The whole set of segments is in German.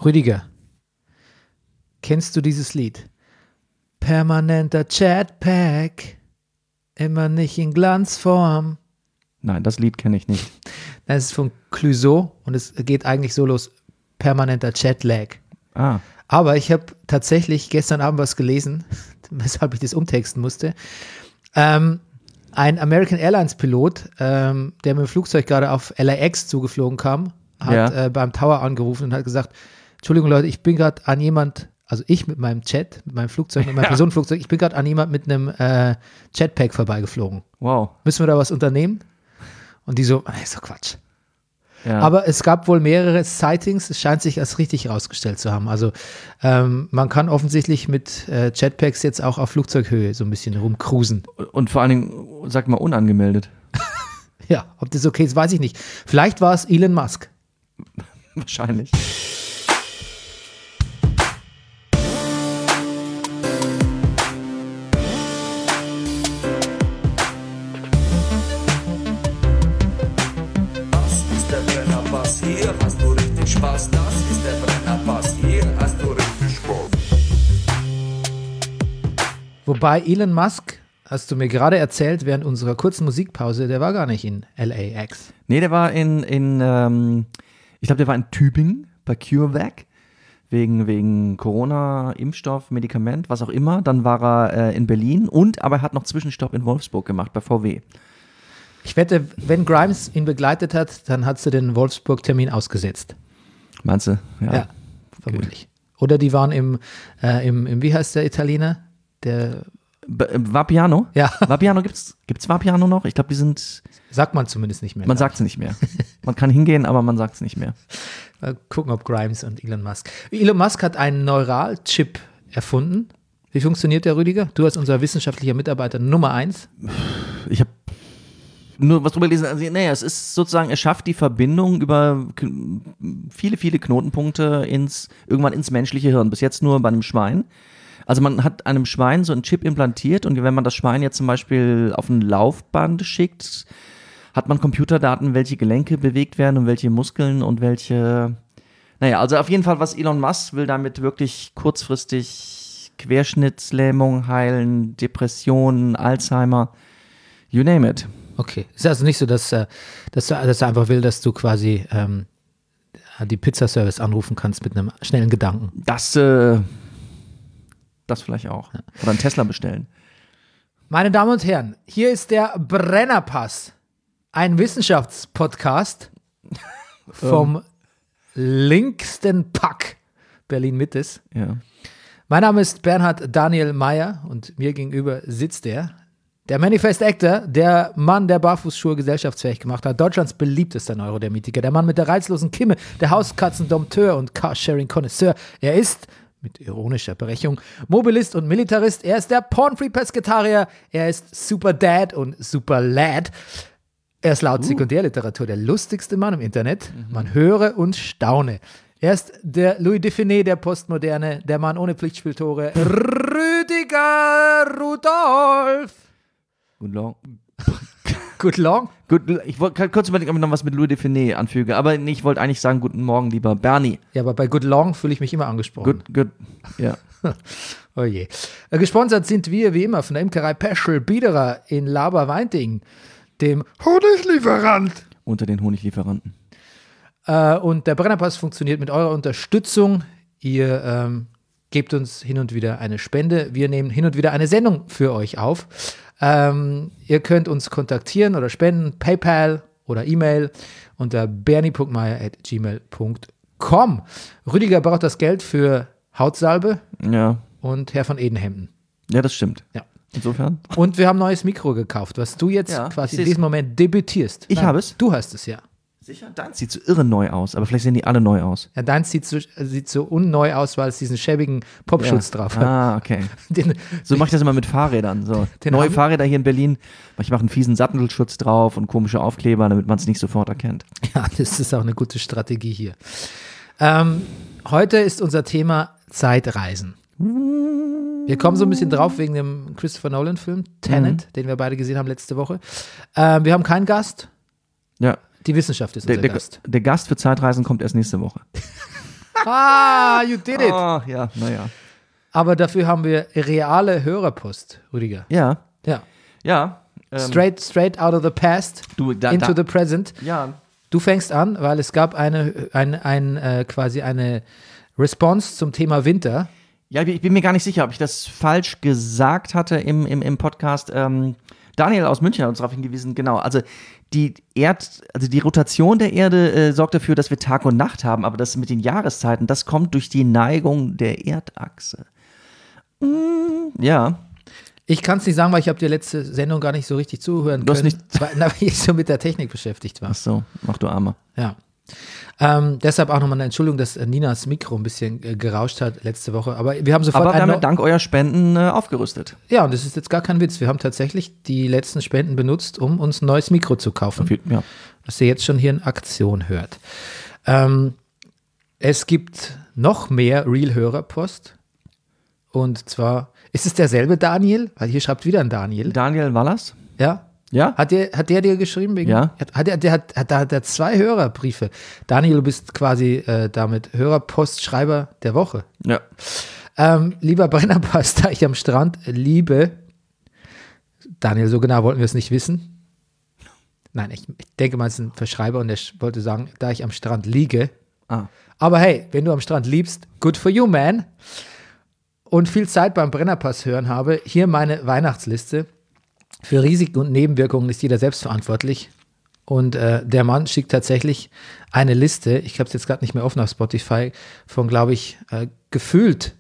Rüdiger, kennst du dieses Lied? Permanenter Jetpack, immer nicht in Glanzform. Nein, das Lied kenne ich nicht. Das ist von Clouseau und es geht eigentlich so los, permanenter Jetlag. Ah. Aber ich habe tatsächlich gestern Abend was gelesen, weshalb ich das umtexten musste. Ein American Airlines Pilot, der mit dem Flugzeug gerade auf LAX zugeflogen kam, hat beim Tower angerufen und hat gesagt, Entschuldigung Leute, ich bin gerade an jemand, also ich mit meinem Jet, mit meinem Flugzeug, mit meinem Personenflugzeug, ich bin gerade an jemand mit einem Jetpack vorbeigeflogen. Wow. Müssen wir da was unternehmen? Und die so, ist doch Quatsch. Ja. Aber es gab wohl mehrere Sightings, es scheint sich als richtig herausgestellt zu haben. Also man kann offensichtlich mit Jetpacks jetzt auch auf Flugzeughöhe so ein bisschen rumcruisen. Und vor allen Dingen, sag mal, unangemeldet. Ja, ob das okay ist, weiß ich nicht. Vielleicht war es Elon Musk. Wahrscheinlich. Hier hast du richtig Spaß, das ist der Brennerpass, hier hast du richtig Spaß. Wobei Elon Musk, hast du mir gerade erzählt, während unserer kurzen Musikpause, der war gar nicht in LAX. Nee, der war ich glaube, der war in Tübingen bei CureVac, wegen Corona, Impfstoff, Medikament, was auch immer. Dann war er in Berlin aber er hat noch Zwischenstopp in Wolfsburg gemacht, bei VW. Ich wette, wenn Grimes ihn begleitet hat, dann hat sie den Wolfsburg-Termin ausgesetzt. Meinst du? Ja, vermutlich. Oder die waren im wie heißt der Italiener? Der Vapiano? Ja. Vapiano gibt's Vapiano noch? Ich glaube, die sind. Sagt man zumindest nicht mehr. Man sagt es nicht mehr. Man kann hingehen, aber man sagt es nicht mehr. Mal gucken, ob Grimes und Elon Musk. Elon Musk hat einen Neuralchip erfunden. Wie funktioniert der, Rüdiger? Du als unser wissenschaftlicher Mitarbeiter Nummer 1. Ich habe nur was drüber gelesen. Also, es ist sozusagen, er schafft die Verbindung über viele, viele Knotenpunkte irgendwann ins menschliche Hirn. Bis jetzt nur bei einem Schwein. Also man hat einem Schwein so einen Chip implantiert und wenn man das Schwein jetzt zum Beispiel auf ein Laufband schickt, hat man Computerdaten, welche Gelenke bewegt werden und welche Muskeln und welche. Also auf jeden Fall, was Elon Musk will damit wirklich kurzfristig Querschnittslähmung heilen, Depressionen, Alzheimer, you name it. Okay, ist also nicht so, dass er einfach will, dass du quasi die Pizzaservice anrufen kannst mit einem schnellen Gedanken. Das vielleicht auch. Ja. Oder einen Tesla bestellen. Meine Damen und Herren, hier ist der Brennerpass, ein Wissenschaftspodcast vom linksten Pack Berlin-Mittes. Ja. Mein Name ist Bernhard Daniel Meyer und mir gegenüber sitzt der Manifest Actor, der Mann, der Barfußschuhe gesellschaftsfähig gemacht hat, Deutschlands beliebtester Neurodermitiker, der Mann mit der reizlosen Kimme, der Hauskatzendompteur und Carsharing-Konnoisseur. Er ist, mit ironischer Berechtigung, Mobilist und Militarist. Er ist der Pornfree-Pesketarier. Er ist Super Dad und Super Lad. Er ist laut Sekundärliteratur der lustigste Mann im Internet. Man höre und staune. Er ist der Louis Define der Postmoderne, der Mann ohne Pflichtspieltore, Rüdiger Rudolph. Good long. Ich wollte kurz überlegen, ob ich noch was mit Louis Define anfüge, aber ich wollte eigentlich sagen, guten Morgen, lieber Bernie. Ja, aber bei Good long fühle ich mich immer angesprochen. Good, ja. Oh je. Gesponsert sind wir wie immer von der Imkerei Peschel Biederer in Laberweinting, dem Honiglieferant. Unter den Honiglieferanten. Und der Brennerpass funktioniert mit eurer Unterstützung. Ihr gebt uns hin und wieder eine Spende. Wir nehmen hin und wieder eine Sendung für euch auf. Ihr könnt uns kontaktieren oder spenden, PayPal oder E-Mail unter bernie.meier@gmail.com. Rüdiger braucht das Geld für Hautsalbe und Herr von Edenhemden. Ja, das stimmt. Ja. Insofern. Und wir haben ein neues Mikro gekauft, was du jetzt quasi in diesem Moment debütierst. Ich habe es? Du hast es, ja. Sicher? Deins sieht so irre neu aus, aber vielleicht sehen die alle neu aus. Ja, deins sieht so unneu aus, weil es diesen schäbigen Popschutz drauf hat. Ah, okay. So mache ich das immer mit Fahrrädern. So. Neue Fahrräder hier in Berlin. Ich mache einen fiesen Sattelschutz drauf und komische Aufkleber, damit man es nicht sofort erkennt. Ja, das ist auch eine gute Strategie hier. Heute ist unser Thema Zeitreisen. Wir kommen so ein bisschen drauf wegen dem Christopher Nolan-Film Tenet, den wir beide gesehen haben letzte Woche. Wir haben keinen Gast. Ja. Die Wissenschaft ist unser Gast. Der Gast für Zeitreisen kommt erst nächste Woche. You did it. Ach ja, naja. Aber dafür haben wir reale Hörerpost, Rüdiger. Ja, Ja. ja. Straight out of the past into the present. Ja. Du fängst an, weil es gab quasi eine Response zum Thema Winter. Ja, ich bin mir gar nicht sicher, ob ich das falsch gesagt hatte im Podcast. Daniel aus München hat uns darauf hingewiesen, genau. Also die Rotation der Erde sorgt dafür, dass wir Tag und Nacht haben, aber das mit den Jahreszeiten, das kommt durch die Neigung der Erdachse. Ja. Ich kann es nicht sagen, weil ich habe die letzte Sendung gar nicht so richtig zuhören können, weil ich so mit der Technik beschäftigt war. Ach so, mach du Arme. Ja. Deshalb auch nochmal eine Entschuldigung, dass Ninas Mikro ein bisschen gerauscht hat letzte Woche. Aber wir haben sofort. Aber wir haben dank eurer Spenden aufgerüstet. Ja, und das ist jetzt gar kein Witz. Wir haben tatsächlich die letzten Spenden benutzt, um uns ein neues Mikro zu kaufen. Ja. Was ihr jetzt schon hier in Aktion hört. Es gibt noch mehr Real-Hörerpost. Und zwar, ist es derselbe Daniel? Weil hier schreibt wieder ein Daniel. Daniel Wallas? Ja. Ja? Hat der dir geschrieben? Ja. Hat er 2 Hörerbriefe. Daniel, du bist quasi damit Hörerpostschreiber der Woche. Ja. Lieber Brennerpass, da ich am Strand liebe. Daniel, so genau wollten wir es nicht wissen. Nein, ich denke mal, es ist ein Verschreiber und der wollte sagen, da ich am Strand liege. Ah. Aber hey, wenn du am Strand liebst, good for you, man. Und viel Zeit beim Brennerpass hören habe, hier meine Weihnachtsliste. Für Risiken und Nebenwirkungen ist jeder selbst verantwortlich. Und der Mann schickt tatsächlich eine Liste, ich habe es jetzt gerade nicht mehr offen auf Spotify, von, glaube ich, gefühlt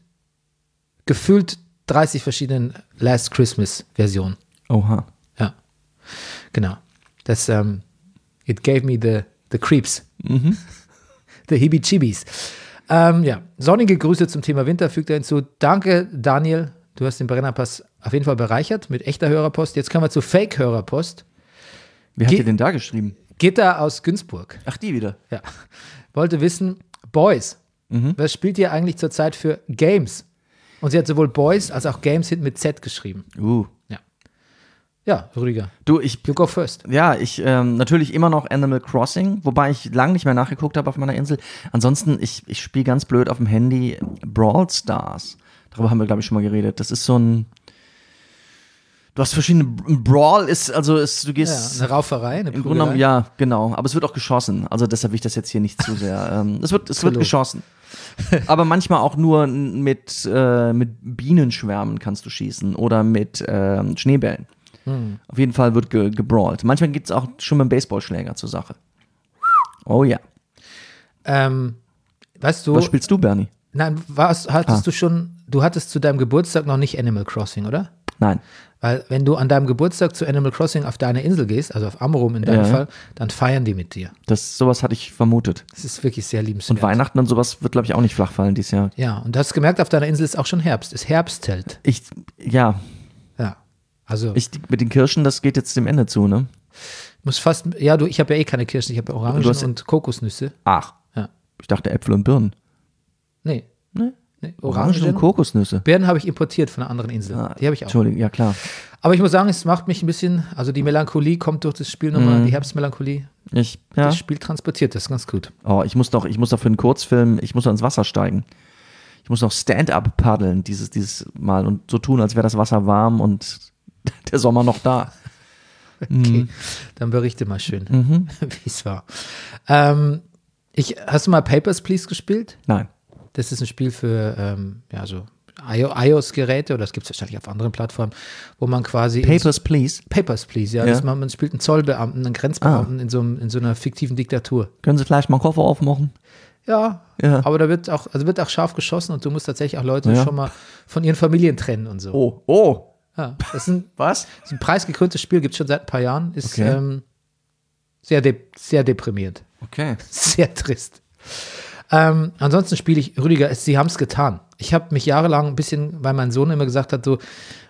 30 verschiedenen Last Christmas-Versionen. Oha. Ja, genau. Das, it gave me the creeps. The heebie-jeebies. Ja, sonnige Grüße zum Thema Winter fügt er hinzu. Danke, Daniel. Du hast den Brennerpass auf jeden Fall bereichert mit echter Hörerpost. Jetzt kommen wir zu Fake-Hörerpost. Wer hat dir denn da geschrieben? Gitta aus Günzburg. Ach, die wieder. Ja. Wollte wissen, Boys, was spielt ihr eigentlich zurzeit für Games? Und sie hat sowohl Boys als auch Games hinten mit Z geschrieben. Ja, Rüdiger. Du, you go first. Ja, ich natürlich immer noch Animal Crossing, wobei ich lange nicht mehr nachgeguckt habe auf meiner Insel. Ansonsten, ich spiele ganz blöd auf dem Handy Brawl Stars. Darüber haben wir, glaube ich, schon mal geredet. Das ist so ein. Du hast verschiedene. Brawl ist, du gehst. Ja, eine Rauferei, eine Im Grunde genommen, ja, genau. Aber es wird auch geschossen. Also deshalb will ich das jetzt hier nicht zu sehr. Es wird geschossen. Aber manchmal auch nur mit Bienenschwärmen kannst du schießen oder mit Schneebällen. Auf jeden Fall wird gebrawlt. Manchmal gibt es auch schon mit dem Baseballschläger zur Sache. Oh ja. Weißt du. Was spielst du, Bernie? Nein, du hattest zu deinem Geburtstag noch nicht Animal Crossing, oder? Nein. Weil wenn du an deinem Geburtstag zu Animal Crossing auf deine Insel gehst, also auf Amrum in deinem Fall, dann feiern die mit dir. Sowas hatte ich vermutet. Das ist wirklich sehr liebenswert. Und Weihnachten und sowas wird, glaube ich, auch nicht flach fallen dieses Jahr. Ja, und du hast gemerkt, auf deiner Insel ist auch schon Herbst. Es herbsthält. Ja. Also. Mit den Kirschen, das geht jetzt dem Ende zu, ne? Muss fast, ich habe ja eh keine Kirschen, ich habe Orangen und Kokosnüsse. Ach. Ja. Ich dachte Äpfel und Birnen. Nee. Orangen und Kokosnüsse. Birnen habe ich importiert von einer anderen Insel. Die habe ich auch. Entschuldigung, ja klar. Aber ich muss sagen, es macht mich ein bisschen, also die Melancholie kommt durch das Spiel nochmal, die Herbstmelancholie. Das Spiel transportiert das ganz gut. Oh, ich muss doch für einen Kurzfilm, ich muss doch ins Wasser steigen. Ich muss noch Stand-up paddeln dieses Mal und so tun, als wäre das Wasser warm und der Sommer noch da. Okay, dann berichte mal schön, wie es war. Hast du mal Papers, Please gespielt? Nein. Das ist ein Spiel für so iOS-Geräte, oder das gibt es wahrscheinlich auf anderen Plattformen, wo man quasi Papers, Please? Papers, Please, ja. Man spielt einen Zollbeamten, einen Grenzbeamten in so einer fiktiven Diktatur. Können Sie vielleicht mal einen Koffer aufmachen? Ja, aber da wird auch scharf geschossen und du musst tatsächlich auch Leute schon mal von ihren Familien trennen und so. Oh. Ja, das ist Was? Das ist ein preisgekröntes Spiel, gibt es schon seit ein paar Jahren. Ist sehr deprimierend. Okay. Sehr trist. Ansonsten spiele ich, Rüdiger, sie haben es getan. Ich habe mich jahrelang ein bisschen, weil mein Sohn immer gesagt hat, so,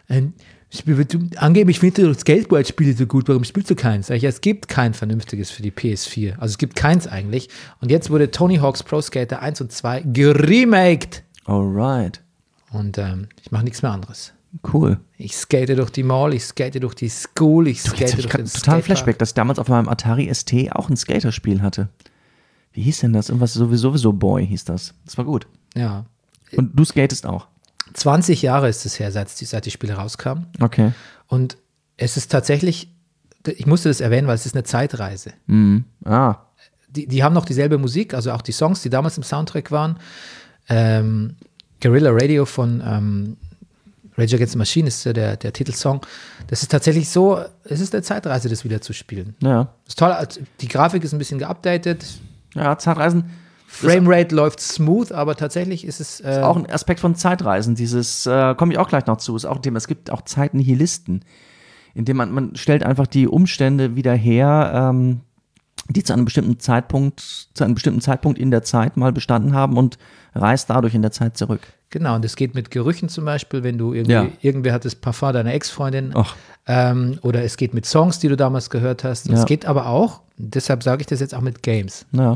angeblich findest du Skateboard-Spiele so gut, warum spielst du keins? Sag ich, es gibt kein vernünftiges für die PS4. Also es gibt keins eigentlich. Und jetzt wurde Tony Hawk's Pro Skater 1 und 2 geremaked. Alright. Und ich mache nichts mehr anderes. Cool. Ich skate durch die Mall, ich skate durch die School, ich skate durch den total Flashback, dass ich damals auf meinem Atari ST auch ein Skaterspiel hatte. Wie hieß denn das? Irgendwas sowieso Boy hieß das. Das war gut. Ja. Und du skatest auch. 20 Jahre ist es her, seit die Spiele rauskamen. Okay. Und es ist tatsächlich, ich musste das erwähnen, weil es ist eine Zeitreise. Mhm. Ah. Die haben noch dieselbe Musik, also auch die Songs, die damals im Soundtrack waren. Guerrilla Radio von Rage Against the Machine ist der Titelsong. Das ist tatsächlich so, es ist eine Zeitreise, das wieder zu spielen. Ja. Das ist toll, die Grafik ist ein bisschen geupdatet. Ja, Zeitreisen. Framerate läuft smooth, aber tatsächlich ist es. Ist auch ein Aspekt von Zeitreisen. Dieses, komme ich auch gleich noch zu, ist auch ein Thema. Es gibt auch Zeitnihilisten, indem man stellt einfach die Umstände wieder her, die zu einem bestimmten Zeitpunkt in der Zeit mal bestanden haben und reist dadurch in der Zeit zurück. Genau, und es geht mit Gerüchen zum Beispiel, wenn du irgendwer hat das Parfum deiner Ex-Freundin, oder es geht mit Songs, die du damals gehört hast. Und es geht aber auch, deshalb sage ich das jetzt auch mit Games. Ja.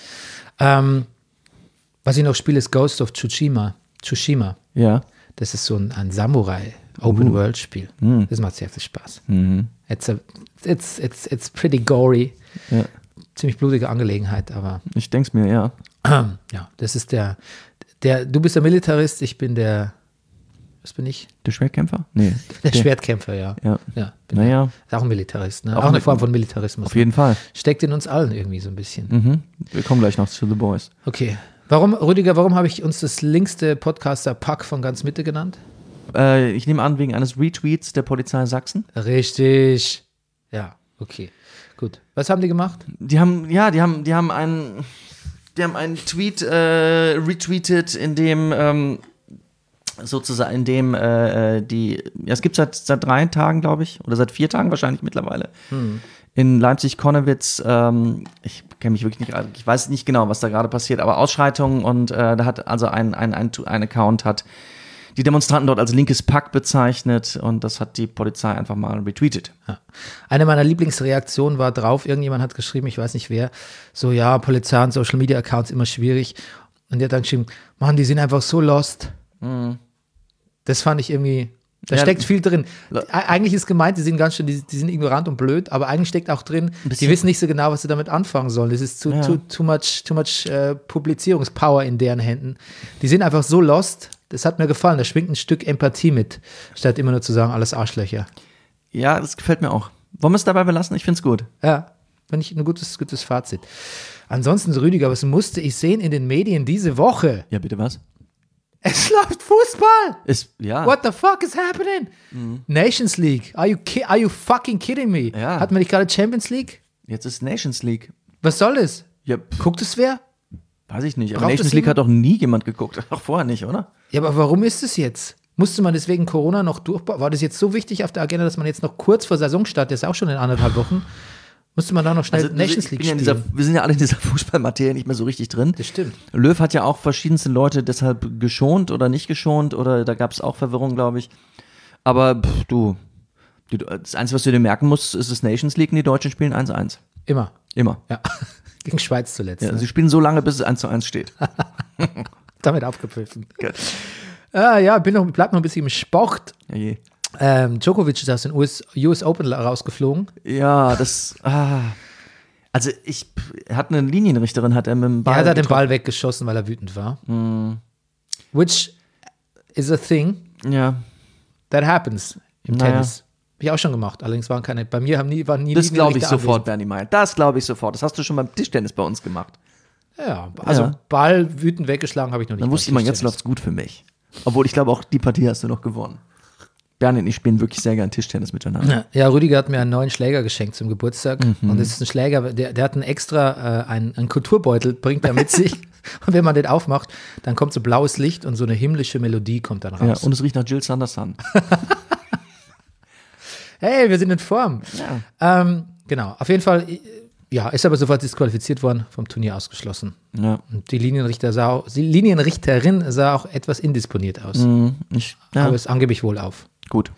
Was ich noch spiele, ist Ghost of Tsushima. Ja. Das ist so ein Samurai-Open-World-Spiel. Das macht sehr viel Spaß. It's pretty gory. Ja. Ziemlich blutige Angelegenheit, aber Ich denke es mir, ja. ja, das ist du bist der Militarist, ich bin was bin ich? Der Schwertkämpfer? Nee. Der Schwertkämpfer, ja. Ja. Ist auch ein Militarist, ne? Auch eine Form von Militarismus. Auf jeden Fall. Steckt in uns allen irgendwie so ein bisschen. Wir kommen gleich noch zu The Boys. Okay. Rüdiger, warum habe ich uns das linkste Podcaster-Pack von ganz Mitte genannt? Ich nehme an, wegen eines Retweets der Polizei Sachsen. Richtig. Ja, okay. Gut. Was haben die gemacht? Die haben einen Tweet retweetet, in dem es gibt seit 3 Tagen, glaube ich, oder seit 4 Tagen wahrscheinlich mittlerweile, in Leipzig-Konnewitz, ich kenne mich wirklich nicht, ich weiß nicht genau, was da gerade passiert, aber Ausschreitungen, und da hat also ein Account hat die Demonstranten dort als linkes Pack bezeichnet, und das hat die Polizei einfach mal retweetet. Ja. Eine meiner Lieblingsreaktionen war drauf, irgendjemand hat geschrieben, ich weiß nicht wer, so ja, Polizei und Social Media Accounts immer schwierig, und der hat dann geschrieben, Mann, die sind einfach so lost. Das fand ich irgendwie, da steckt viel drin. Eigentlich ist gemeint, die sind die sind ignorant und blöd, aber eigentlich steckt auch drin, die wissen nicht so genau, was sie damit anfangen sollen. Das ist too much Publizierungspower in deren Händen. Die sind einfach so lost, das hat mir gefallen, da schwingt ein Stück Empathie mit, statt immer nur zu sagen, alles Arschlöcher. Ja, das gefällt mir auch. Wollen wir es dabei belassen? Ich finde es gut. Ja, finde ich ein gutes Fazit. Ansonsten, Rüdiger, was musste ich sehen in den Medien diese Woche? Ja, bitte was? Es läuft Fußball! Ja. What the fuck is happening? Nations League. Are you fucking kidding me? Ja. Hatten wir nicht gerade Champions League? Jetzt ist Nations League. Was soll das? Ja, Guckt es wer? weiß ich nicht. Aber Braucht Nations es League hat doch nie jemand geguckt. Auch vorher nicht, oder? Ja, aber warum ist es jetzt? Musste man deswegen Corona noch durchbauen? War das jetzt so wichtig auf der Agenda, dass man jetzt noch kurz vor Saisonstart, das ist auch schon in 1,5 Wochen, musste man da noch schnell Nations League spielen? Wir sind ja alle in dieser Fußballmaterie nicht mehr so richtig drin. Das stimmt. Löw hat ja auch verschiedenste Leute deshalb geschont oder nicht geschont, oder da gab es auch Verwirrung, glaube ich. Aber das Einzige, was du dir merken musst, ist das Nations League, und die Deutschen spielen 1-1. Immer. Immer. Ja. Gegen Schweiz zuletzt. Ja, ne? sie spielen so lange, bis es 1-1 steht. Damit aufgepfiffen. Gut. Bleib noch ein bisschen im Sport. Ja, je. Djokovic ist aus den US Open rausgeflogen. Ja, also hat eine Linienrichterin, hat er mit dem Ball Er hat den getroffen. Ball weggeschossen, weil er wütend war. Which is a thing Ja. that happens im Naja. Tennis. Hab ich auch schon gemacht. Allerdings waren keine, bei mir waren nie Das glaube ich Linienrichter sofort, anwesend. Bernie Meyer. Das glaube ich sofort. Das hast du schon beim Tischtennis bei uns gemacht. Ja, also Ja. Ball wütend weggeschlagen habe ich noch nicht. Dann wusste ich mal, jetzt läuft's gut für mich. Obwohl, ich glaube, auch die Partie hast du noch gewonnen. Bernie und ich spielen wirklich sehr gern Tischtennis miteinander. Ja, Rüdiger hat mir einen neuen Schläger geschenkt zum Geburtstag. Und das ist ein Schläger, der hat einen extra, einen Kulturbeutel, bringt er mit sich. Und wenn man den aufmacht, dann kommt so blaues Licht und so eine himmlische Melodie kommt dann raus. Ja, und es riecht nach Jill Sanderson. Hey, wir sind in Form. Ja. Genau, auf jeden Fall, ja, ist aber sofort disqualifiziert worden, vom Turnier ausgeschlossen. Ja. Und die Linienrichterin sah auch etwas indisponiert aus. Aber es angeblich wohl auf. Gut.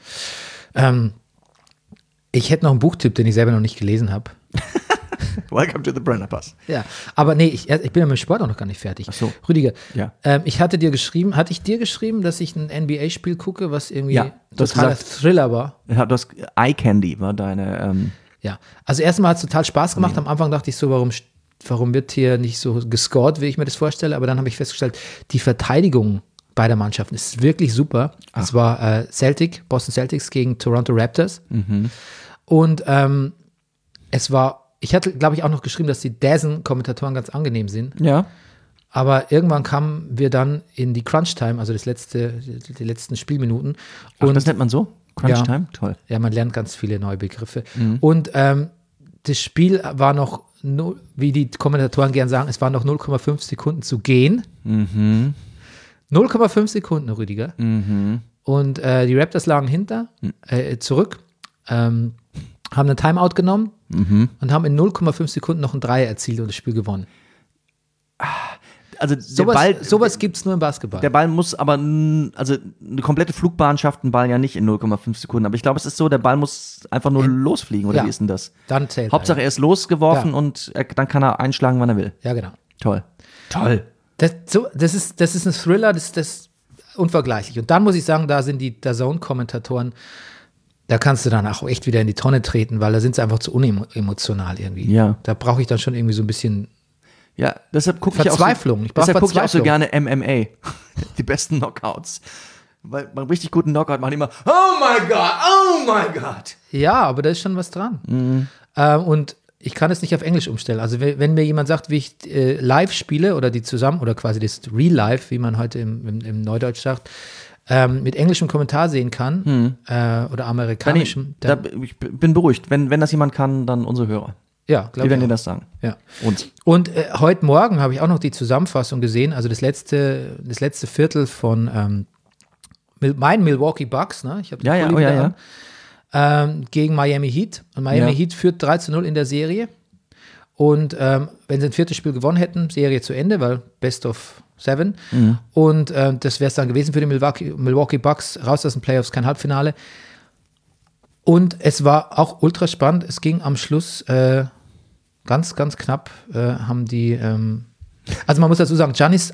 Ich hätte noch einen Buchtipp, den ich selber noch nicht gelesen habe. Welcome to the Brenner Pass. Ja, aber nee, ich bin ja mit dem Sport auch noch gar nicht fertig. Ach so. Rüdiger, Ja. hatte ich dir geschrieben, dass ich ein NBA-Spiel gucke, was irgendwie Ja, du hast totaler gesagt- Thriller war? Ja, du hast Eye Candy war deine. Ja, also erstmal hat es total Spaß gemacht. Am Anfang dachte ich so, warum warum wird hier nicht so gescored, wie ich mir das vorstelle, aber dann habe ich festgestellt, die Verteidigung beider Mannschaften ist wirklich super. Es war Boston Celtics gegen Toronto Raptors und ich hatte, glaube ich, auch noch geschrieben, dass die DAZN-Kommentatoren ganz angenehm sind. Ja. Aber irgendwann kamen wir dann in die Crunch-Time, also die letzten Spielminuten. Und das nennt man so? Crunch-Time? Ja, toll. Ja, man lernt ganz viele neue Begriffe. Und das Spiel war noch, wie die Kommentatoren gern sagen, es waren noch 0,5 Sekunden zu gehen. 0,5 Sekunden, Rüdiger. Und die Raptors lagen zurück, haben einen Timeout genommen und haben in 0,5 Sekunden noch einen Dreier erzielt und das Spiel gewonnen. Also sowas gibt es nur im Basketball. Der Ball muss aber, also eine komplette Flugbahn schafft ein Ball ja nicht in 0,5 Sekunden. Aber ich glaube, es ist so, der Ball muss einfach nur losfliegen, oder wie ist denn das? Dann zählt Hauptsache, er ist losgeworfen und dann kann er einschlagen, wann er will. Ja, genau. Toll. Das ist ein Thriller, das ist unvergleichlich. Und dann muss ich sagen, da sind die DAZN-Kommentatoren, da kannst du dann auch echt wieder in die Tonne treten, weil da sind sie einfach zu unemotional irgendwie. Ja. Da brauche ich dann schon irgendwie so ein bisschen Ja, deshalb gucke ich auch so gerne MMA. Die besten Knockouts. Weil beim richtig guten Knockout machen die immer, oh my God. Ja, aber da ist schon was dran. Und ich kann es nicht auf Englisch umstellen. Also wenn mir jemand sagt, wie ich live spiele oder oder quasi das Real Life, wie man heute im Neudeutsch sagt, mit englischem Kommentar sehen kann oder amerikanischem. Ich bin beruhigt. Wenn das jemand kann, dann unsere Hörer. Ja, glaube ich. Die werden dir das sagen. Ja. Und heute Morgen habe ich auch noch die Zusammenfassung gesehen, also das letzte Viertel von meinen Milwaukee Bucks, ne? Ich habe gegen Miami Heat. Und Miami Heat führt 3-0 in der Serie. Und wenn sie ein viertes Spiel gewonnen hätten, Serie zu Ende, weil Best of 7. Und das wäre es dann gewesen für die Milwaukee Bucks, raus aus den Playoffs, kein Halbfinale. Und es war auch ultra spannend. Es ging am Schluss ganz, ganz knapp, haben die, also man muss dazu sagen, Giannis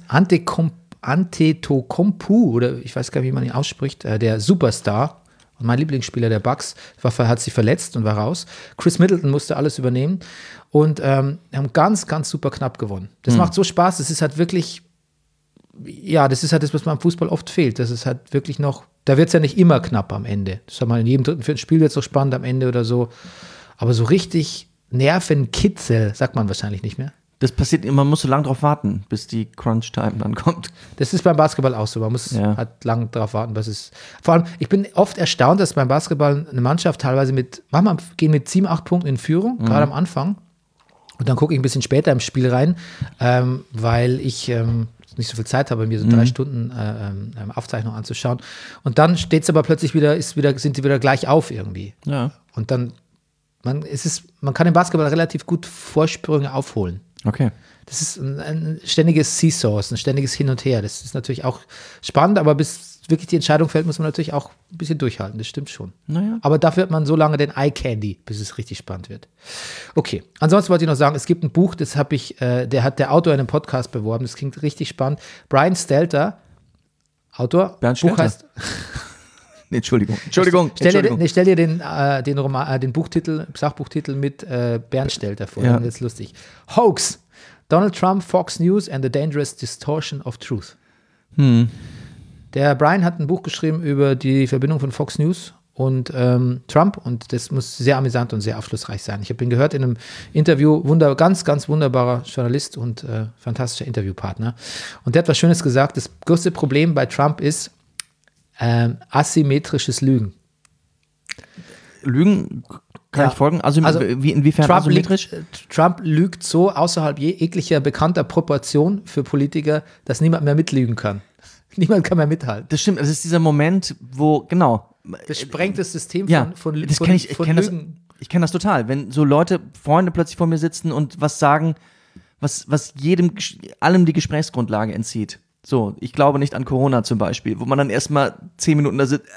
Antetokounmpo, oder ich weiß gar nicht, wie man ihn ausspricht, der Superstar und mein Lieblingsspieler der Bucks, hat sich verletzt und war raus. Chris Middleton musste alles übernehmen und haben ganz, ganz super knapp gewonnen. Das macht so Spaß, das ist halt wirklich, ja, das ist halt das, was man am Fußball oft fehlt. Das ist halt wirklich noch, da wird es ja nicht immer knapp am Ende. Das hat man in jedem dritten, vierten Spiel wird es so spannend am Ende oder so. Aber so richtig Nervenkitzel sagt man wahrscheinlich nicht mehr. Das passiert, man muss so lange drauf warten, bis die Crunch-Time dann kommt. Das ist beim Basketball auch so. Man muss halt lang drauf warten, bis es. Vor allem, ich bin oft erstaunt, dass beim Basketball eine Mannschaft teilweise manchmal gehen mit 7, 8 Punkten in Führung, gerade am Anfang. Und dann gucke ich ein bisschen später im Spiel rein, weil ich nicht so viel Zeit habe, mir so 3 Stunden Aufzeichnung anzuschauen. Und dann steht es aber plötzlich sind die wieder gleich auf irgendwie. Ja. Und dann, man kann im Basketball relativ gut Vorsprünge aufholen. Okay. Das ist ein ständiges Seesaw, ein ständiges Hin und Her. Das ist natürlich auch spannend, aber bis wirklich die Entscheidung fällt, muss man natürlich auch ein bisschen durchhalten. Das stimmt schon. Naja. Aber dafür hat man so lange den Eye Candy, bis es richtig spannend wird. Okay. Ansonsten wollte ich noch sagen, es gibt ein Buch, das habe ich, der hat der Autor in einem Podcast beworben. Das klingt richtig spannend. Brian Stelter, Autor. Bernd Buch Stelter. heißt. Nee, Entschuldigung. Stell dir den Buchtitel, Sachbuchtitel mit Bernd Stelter vor. Ja. Das ist lustig. Hoax. Donald Trump, Fox News and the Dangerous Distortion of Truth. Der Brian hat ein Buch geschrieben über die Verbindung von Fox News und Trump und das muss sehr amüsant und sehr aufschlussreich sein. Ich habe ihn gehört in einem Interview, ganz, ganz wunderbarer Journalist und fantastischer Interviewpartner. Und der hat was Schönes gesagt, das größte Problem bei Trump ist asymmetrisches Lügen. Lügen, kann ich folgen? Also inwiefern Trump asymmetrisch? Trump lügt so außerhalb jeglicher bekannter Proportion für Politiker, dass niemand mehr mitlügen kann. Niemand kann mehr mithalten. Das stimmt, das ist dieser Moment, wo, genau. Das sprengt das System von das kenn ich Lügen. Ich kenne das total, wenn so Freunde plötzlich vor mir sitzen und was sagen, was allem die Gesprächsgrundlage entzieht. So, ich glaube nicht an Corona zum Beispiel, wo man dann erstmal 10 Minuten da sitzt,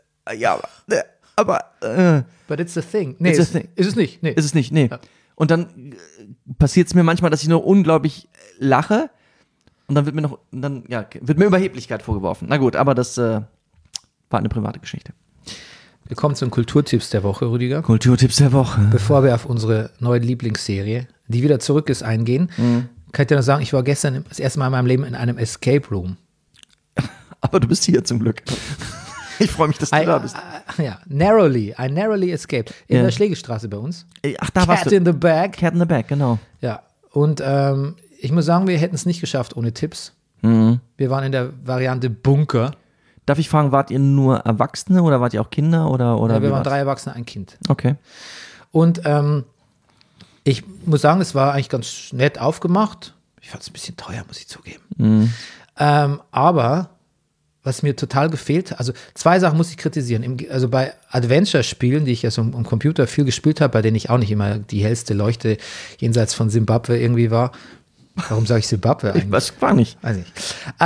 aber But it's a thing. Nee, it's a thing. Ist es nicht. Nee. Ist es nicht, nee. Ja. Und dann passiert es mir manchmal, dass ich nur unglaublich lache und dann wird mir Überheblichkeit vorgeworfen. Na gut, aber das war eine private Geschichte. Wir kommen zu den Kulturtipps der Woche, Rüdiger. Kulturtipps der Woche. Bevor wir auf unsere neue Lieblingsserie, die wieder zurück ist, eingehen, kann ich dir noch sagen, ich war gestern das erste Mal in meinem Leben in einem Escape Room. Aber du bist hier zum Glück. Ich freue mich, dass du da bist. Ja, narrowly escaped. In der Schlägestraße bei uns. Ach, da warst Cat du. in the Bag. Cat in the Bag, genau. Ja, und ich muss sagen, wir hätten es nicht geschafft ohne Tipps. Wir waren in der Variante Bunker. Darf ich fragen, wart ihr nur Erwachsene oder wart ihr auch Kinder? Oder Ja, wir wie waren war's? 3 Erwachsene, ein Kind. Okay. Und ich muss sagen, es war eigentlich ganz nett aufgemacht. Ich fand es ein bisschen teuer, muss ich zugeben. Aber was mir total gefehlt, also 2 Sachen muss ich kritisieren. Also bei Adventure-Spielen, die ich ja so am Computer viel gespielt habe, bei denen ich auch nicht immer die hellste Leuchte jenseits von Simbabwe irgendwie war. Warum sage ich Simbabwe eigentlich? Ich weiß gar nicht. Weiß nicht.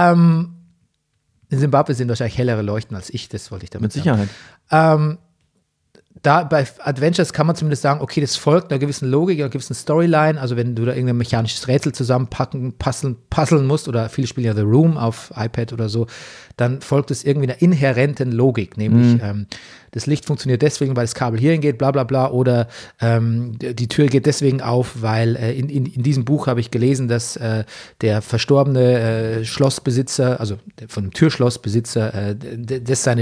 In Simbabwe sind wahrscheinlich hellere Leuchten als ich, das wollte ich damit Mit sagen. Sicherheit. Da bei Adventures kann man zumindest sagen, okay, das folgt einer gewissen Logik, einer gewissen Storyline. Also wenn du da irgendein mechanisches Rätsel zusammenpacken, puzzeln musst, oder viele spielen ja The Room auf iPad oder so, dann folgt es irgendwie einer inhärenten Logik, nämlich das Licht funktioniert deswegen, weil das Kabel hierhin geht, bla bla bla, oder die Tür geht deswegen auf, weil in diesem Buch habe ich gelesen, dass der verstorbene Schlossbesitzer, also von dem Türschlossbesitzer, das seine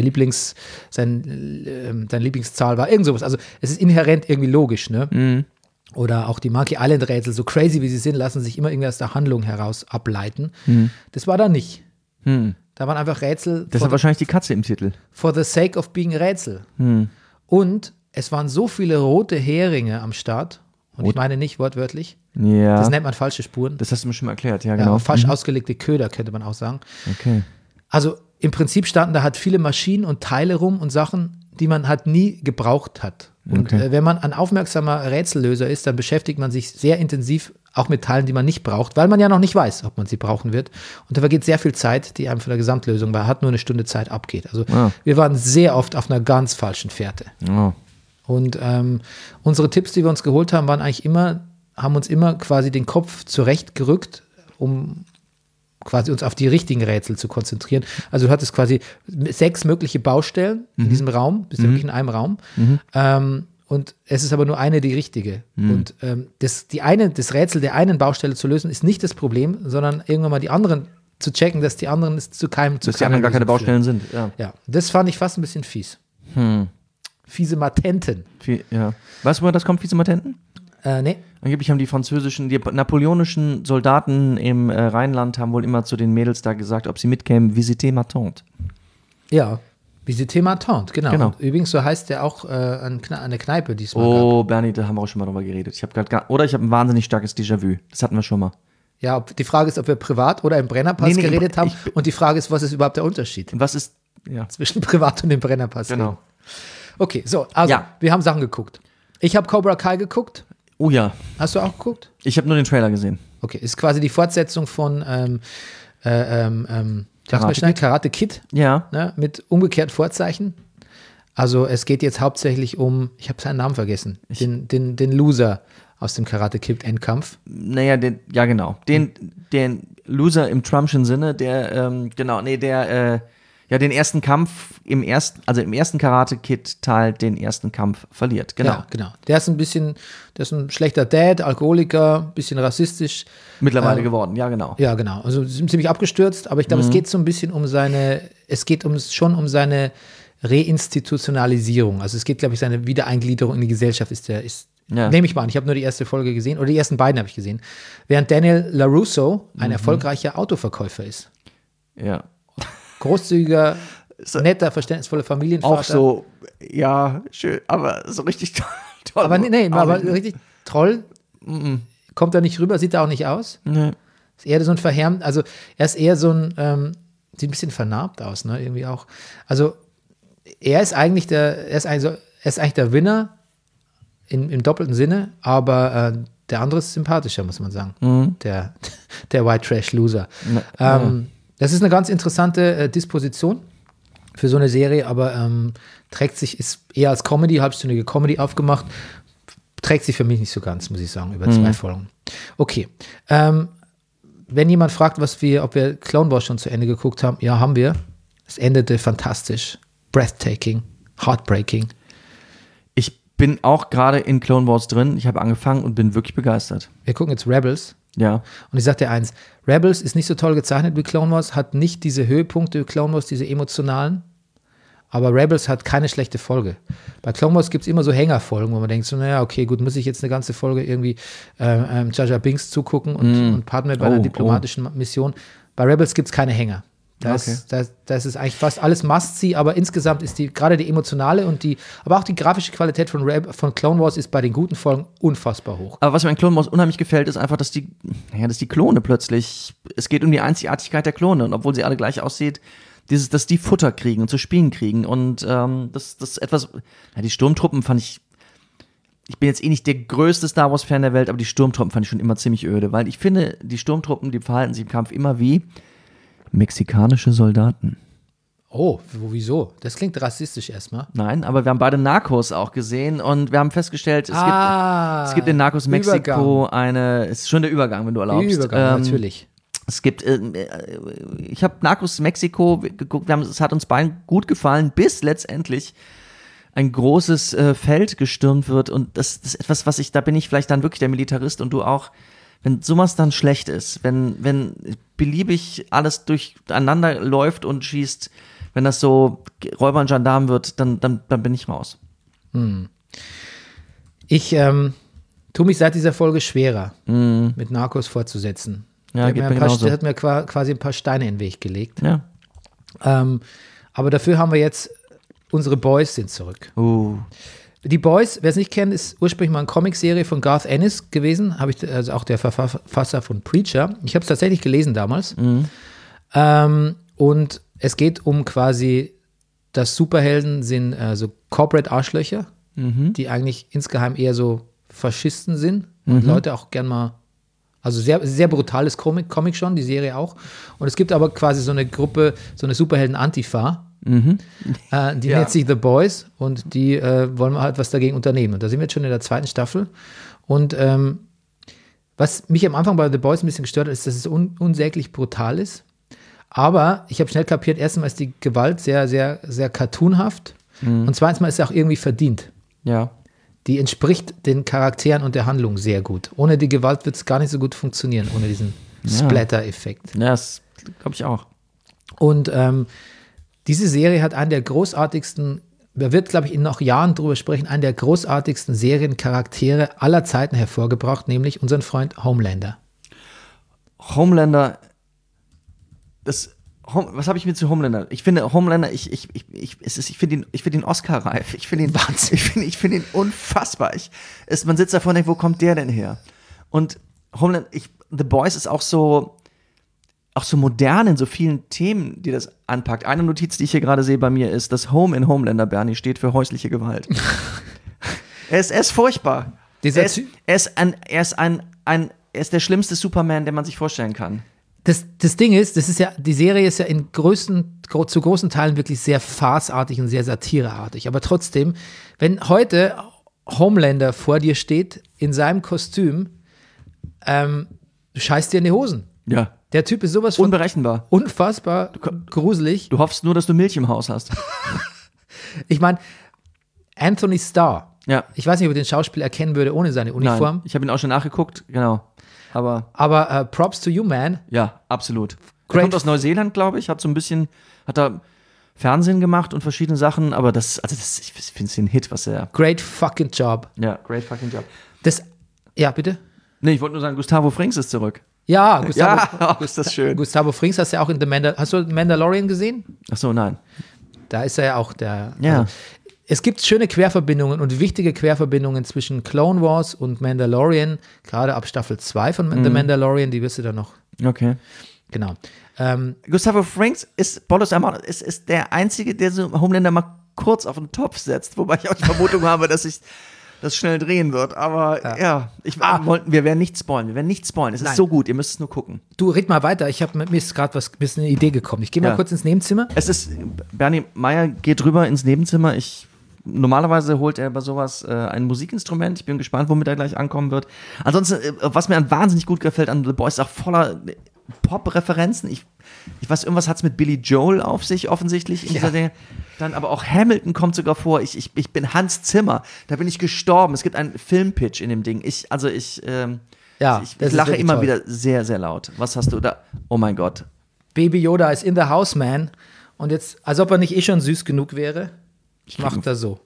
Lieblingszahl war, irgend sowas. Also es ist inhärent irgendwie logisch, ne? Oder auch die Monkey Island Rätsel, so crazy wie sie sind, lassen sich immer irgendwie aus der Handlung heraus ableiten. Das war da nicht. Da waren einfach Rätsel Das ist wahrscheinlich die Katze im Titel. for the sake of being Rätsel. Und es waren so viele rote Heringe am Start. Und ich meine nicht wortwörtlich. Ja. Das nennt man falsche Spuren. Das hast du mir schon mal erklärt, ja, Ja, genau. falsch ausgelegte Köder, könnte man auch sagen. Okay. Also im Prinzip standen da halt viele Maschinen und Teile rum und Sachen, die man halt nie gebraucht hat. Und Okay. wenn man ein aufmerksamer Rätsellöser ist, dann beschäftigt man sich sehr intensiv auch mit Teilen, die man nicht braucht, weil man ja noch nicht weiß, ob man sie brauchen wird. Und da vergeht sehr viel Zeit, die einem von der Gesamtlösung, weil hat nur eine Stunde Zeit abgeht. Also wir waren sehr oft auf einer ganz falschen Fährte. Oh. Und unsere Tipps, die wir uns geholt haben, haben uns immer quasi den Kopf zurechtgerückt, um quasi uns auf die richtigen Rätsel zu konzentrieren. Also du hattest quasi 6 mögliche Baustellen in diesem Raum, bist du wirklich in einem Raum. Und es ist aber nur eine die richtige. Und das Rätsel der einen Baustelle zu lösen, ist nicht das Problem, sondern irgendwann mal die anderen zu checken, dass die anderen es zu keinem Dass die anderen gar keine Baustellen sind. Ja. Ja, das fand ich fast ein bisschen fies. Fiese Matenten. Ja. Weißt du, woher das kommt, Vizemattenten? Nee. Angeblich haben die napoleonischen Soldaten im Rheinland haben wohl immer zu den Mädels da gesagt, ob sie mitkämen, visite ma tante. Ja, Visite ma tante, genau. Genau. Und übrigens, so heißt der auch eine Kneipe, die es mal gab. Oh, Bernie, da haben wir auch schon mal drüber geredet. Ich habe ein wahnsinnig starkes Déjà-vu. Das hatten wir schon mal. Ja, die Frage ist, ob wir privat oder im Brennerpass Nee, geredet haben. Und die Frage ist, was ist überhaupt der Unterschied Und was ist, ja, zwischen privat und dem Brennerpass? genau. Okay, so, also, Ja. wir haben Sachen geguckt. Ich habe Cobra Kai geguckt. Oh ja, Hast du auch geguckt? ich habe nur den Trailer gesehen. Okay, ist quasi die Fortsetzung von Karate Kid? Karate Kid, Ja. ne, mit umgekehrt Vorzeichen. Also es geht jetzt hauptsächlich um, ich habe seinen Namen vergessen, den Loser aus dem Karate Kid Endkampf. Naja, genau. Den Loser im Trumpschen Sinne, den ersten Kampf im ersten Karate Kid Teil den ersten Kampf verliert. Genau. Genau. Der ist ein schlechter Dad, Alkoholiker, bisschen rassistisch. Mittlerweile geworden, ja, genau. Ja, genau. Also ziemlich abgestürzt, aber ich glaube, es geht so ein bisschen um seine Reinstitutionalisierung. Also es geht, glaube ich, seine Wiedereingliederung in die Gesellschaft nehme ich mal an. Ich habe nur die erste Folge gesehen, oder die ersten beiden habe ich gesehen. Während Daniel LaRusso ein erfolgreicher Autoverkäufer ist. Ja. Großzügiger, netter, verständnisvoller Familienvater. Auch so, ja, schön, aber so richtig toll. Aber aber richtig toll. Kommt er nicht rüber, sieht er auch nicht aus. Nee. Ist eher so ein verhärmt, also er ist eher so ein, sieht ein bisschen vernarbt aus, ne, irgendwie auch. Also er ist eigentlich der Winner im doppelten Sinne, aber der andere ist sympathischer, muss man sagen. Der White Trash Loser. Das ist eine ganz interessante Disposition für so eine Serie, aber ist eher als Comedy, halbstündige Comedy aufgemacht, trägt sich für mich nicht so ganz, muss ich sagen, über 2 Folgen. Okay. Wenn jemand fragt, ob wir Clone Wars schon zu Ende geguckt haben, ja, haben wir. Es endete fantastisch, breathtaking, heartbreaking. Ich bin auch gerade in Clone Wars drin. Ich habe angefangen und bin wirklich begeistert. Wir gucken jetzt Rebels. Ja. Und ich sag dir eins, Rebels ist nicht so toll gezeichnet wie Clone Wars, hat nicht diese Höhepunkte wie Clone Wars, diese emotionalen, aber Rebels hat keine schlechte Folge. Bei Clone Wars gibt es immer so Hängerfolgen, wo man denkt, so, naja, okay, gut, muss ich jetzt eine ganze Folge irgendwie Jar Jar Binks zugucken und Padme bei einer diplomatischen Mission. Bei Rebels gibt es keine Hänger. Das ist eigentlich fast alles Must-See, aber insgesamt ist gerade die emotionale aber auch die grafische Qualität von Clone Wars ist bei den guten Folgen unfassbar hoch. Aber was mir an Clone Wars unheimlich gefällt, ist einfach, dass die Klone plötzlich, es geht um die Einzigartigkeit der Klone und obwohl sie alle gleich aussieht, dass die Futter kriegen und zu spielen kriegen und das etwas, die Sturmtruppen fand ich bin jetzt nicht der größte Star Wars-Fan der Welt, aber die Sturmtruppen fand ich schon immer ziemlich öde, weil ich finde, die Sturmtruppen, die verhalten sich im Kampf immer wie mexikanische Soldaten. Oh, wieso? Das klingt rassistisch erstmal. Nein, aber wir haben beide Narcos auch gesehen und wir haben festgestellt, es gibt in Narcos Mexiko ist schon der Übergang, wenn du erlaubst. Übergang, natürlich. Es gibt, ich habe Narcos Mexiko geguckt, es hat uns beiden gut gefallen, bis letztendlich ein großes Feld gestürmt wird und das ist etwas, da bin ich vielleicht dann wirklich der Militarist und du auch. Wenn sowas dann schlecht ist, wenn beliebig alles durcheinander läuft und schießt, wenn das so Räuber und Gendarm wird, dann bin ich raus. Ich tue mich seit dieser Folge schwerer, mit Narcos fortzusetzen. Ja, der hat mir quasi ein paar Steine in den Weg gelegt. Ja. Aber dafür haben wir jetzt, unsere Boys sind zurück. Die Boys, wer es nicht kennt, ist ursprünglich mal eine Comicserie von Garth Ennis gewesen, also auch der Verfasser von Preacher. Ich habe es tatsächlich gelesen damals. Und es geht um quasi, dass Superhelden sind so Corporate-Arschlöcher, die eigentlich insgeheim eher so Faschisten sind und Leute auch gern mal, also sehr, sehr brutales Comic schon, die Serie auch. Und es gibt aber quasi so eine Gruppe, so eine Superhelden-Antifa, die nennt sich The Boys und die wollen halt was dagegen unternehmen. Und da sind wir jetzt schon in der 2. Staffel. Und was mich am Anfang bei The Boys ein bisschen gestört hat, ist, dass es unsäglich brutal ist. Aber ich habe schnell kapiert, erstens ist die Gewalt sehr, sehr, sehr cartoonhaft und zweitens mal ist sie auch irgendwie verdient. Ja. Die entspricht den Charakteren und der Handlung sehr gut. Ohne die Gewalt wird es gar nicht so gut funktionieren, ohne diesen Splatter-Effekt. Ja, das glaube ich auch. Und diese Serie hat einen der großartigsten, wer wird, glaube ich, in noch Jahren drüber sprechen, einen der großartigsten Seriencharaktere aller Zeiten hervorgebracht, nämlich unseren Freund Homelander. Homelander, was habe ich mir zu Homelander? Ich finde Homelander, ich finde ihn Oscar-reif. Ich finde ihn Wahnsinn. Ich finde ihn unfassbar. Man sitzt davor und denkt, wo kommt der denn her? Und Homelander, The Boys ist auch so modern in so vielen Themen, die das anpackt. Eine Notiz, die ich hier gerade sehe bei mir, ist, dass Home in Homelander, Bernie, steht für häusliche Gewalt. er ist furchtbar. Er ist der schlimmste Superman, den man sich vorstellen kann. Das Ding ist, die Serie ist ja zu großen Teilen wirklich sehr farceartig und sehr satireartig. Aber trotzdem, wenn heute Homelander vor dir steht, in seinem Kostüm, du scheißt dir in die Hosen. Ja. Der Typ ist sowas von unberechenbar. Unfassbar gruselig. Du hoffst nur, dass du Milch im Haus hast. Ich meine, Anthony Starr. Ja. Ich weiß nicht, ob ich den Schauspieler erkennen würde ohne seine Uniform. Nein, ich habe ihn auch schon nachgeguckt, genau. Aber Props to you, man. Ja, absolut. Er kommt aus Neuseeland, glaube ich, hat da Fernsehen gemacht und verschiedene Sachen, aber ich finde es ein Hit, was er. Great fucking job. Ja, great fucking job. Ja, bitte? Nee, ich wollte nur sagen, Gustavo Frings ist zurück. Ja, Gustavo. Ist das schön. Gustavo Frings hast du ja auch in hast du Mandalorian gesehen? Ach so, nein. Da ist er ja auch der. Ja. Also, es gibt schöne Querverbindungen und wichtige Querverbindungen zwischen Clone Wars und Mandalorian, gerade ab Staffel 2 von The Mandalorian, die wirst du dann noch. Okay. Genau. Gustavo Frings ist der Einzige, der so Homelander mal kurz auf den Topf setzt, wobei ich auch die Vermutung habe, dass sich das schnell drehen wird. Aber wir werden nicht spoilen. Es ist so gut, ihr müsst es nur gucken. Du, red mal weiter. Mir ist gerade eine Idee gekommen. Ich gehe mal kurz ins Nebenzimmer. Bernie Meyer geht rüber ins Nebenzimmer. Normalerweise holt er bei sowas ein Musikinstrument. Ich bin gespannt, womit er gleich ankommen wird. Ansonsten, was mir wahnsinnig gut gefällt an The Boys, ist auch voller Pop-Referenzen. Ich weiß, irgendwas hat es mit Billy Joel auf sich, offensichtlich. In dieser Serie. Dann aber auch Hamilton kommt sogar vor. Ich bin Hans Zimmer. Da bin ich gestorben. Es gibt einen Filmpitch in dem Ding. Ich das lache ist immer toll. wieder sehr, sehr laut. Was hast du da? Oh mein Gott. Baby Yoda ist in the house, man. Und jetzt, als ob er nicht schon süß genug wäre, macht er so.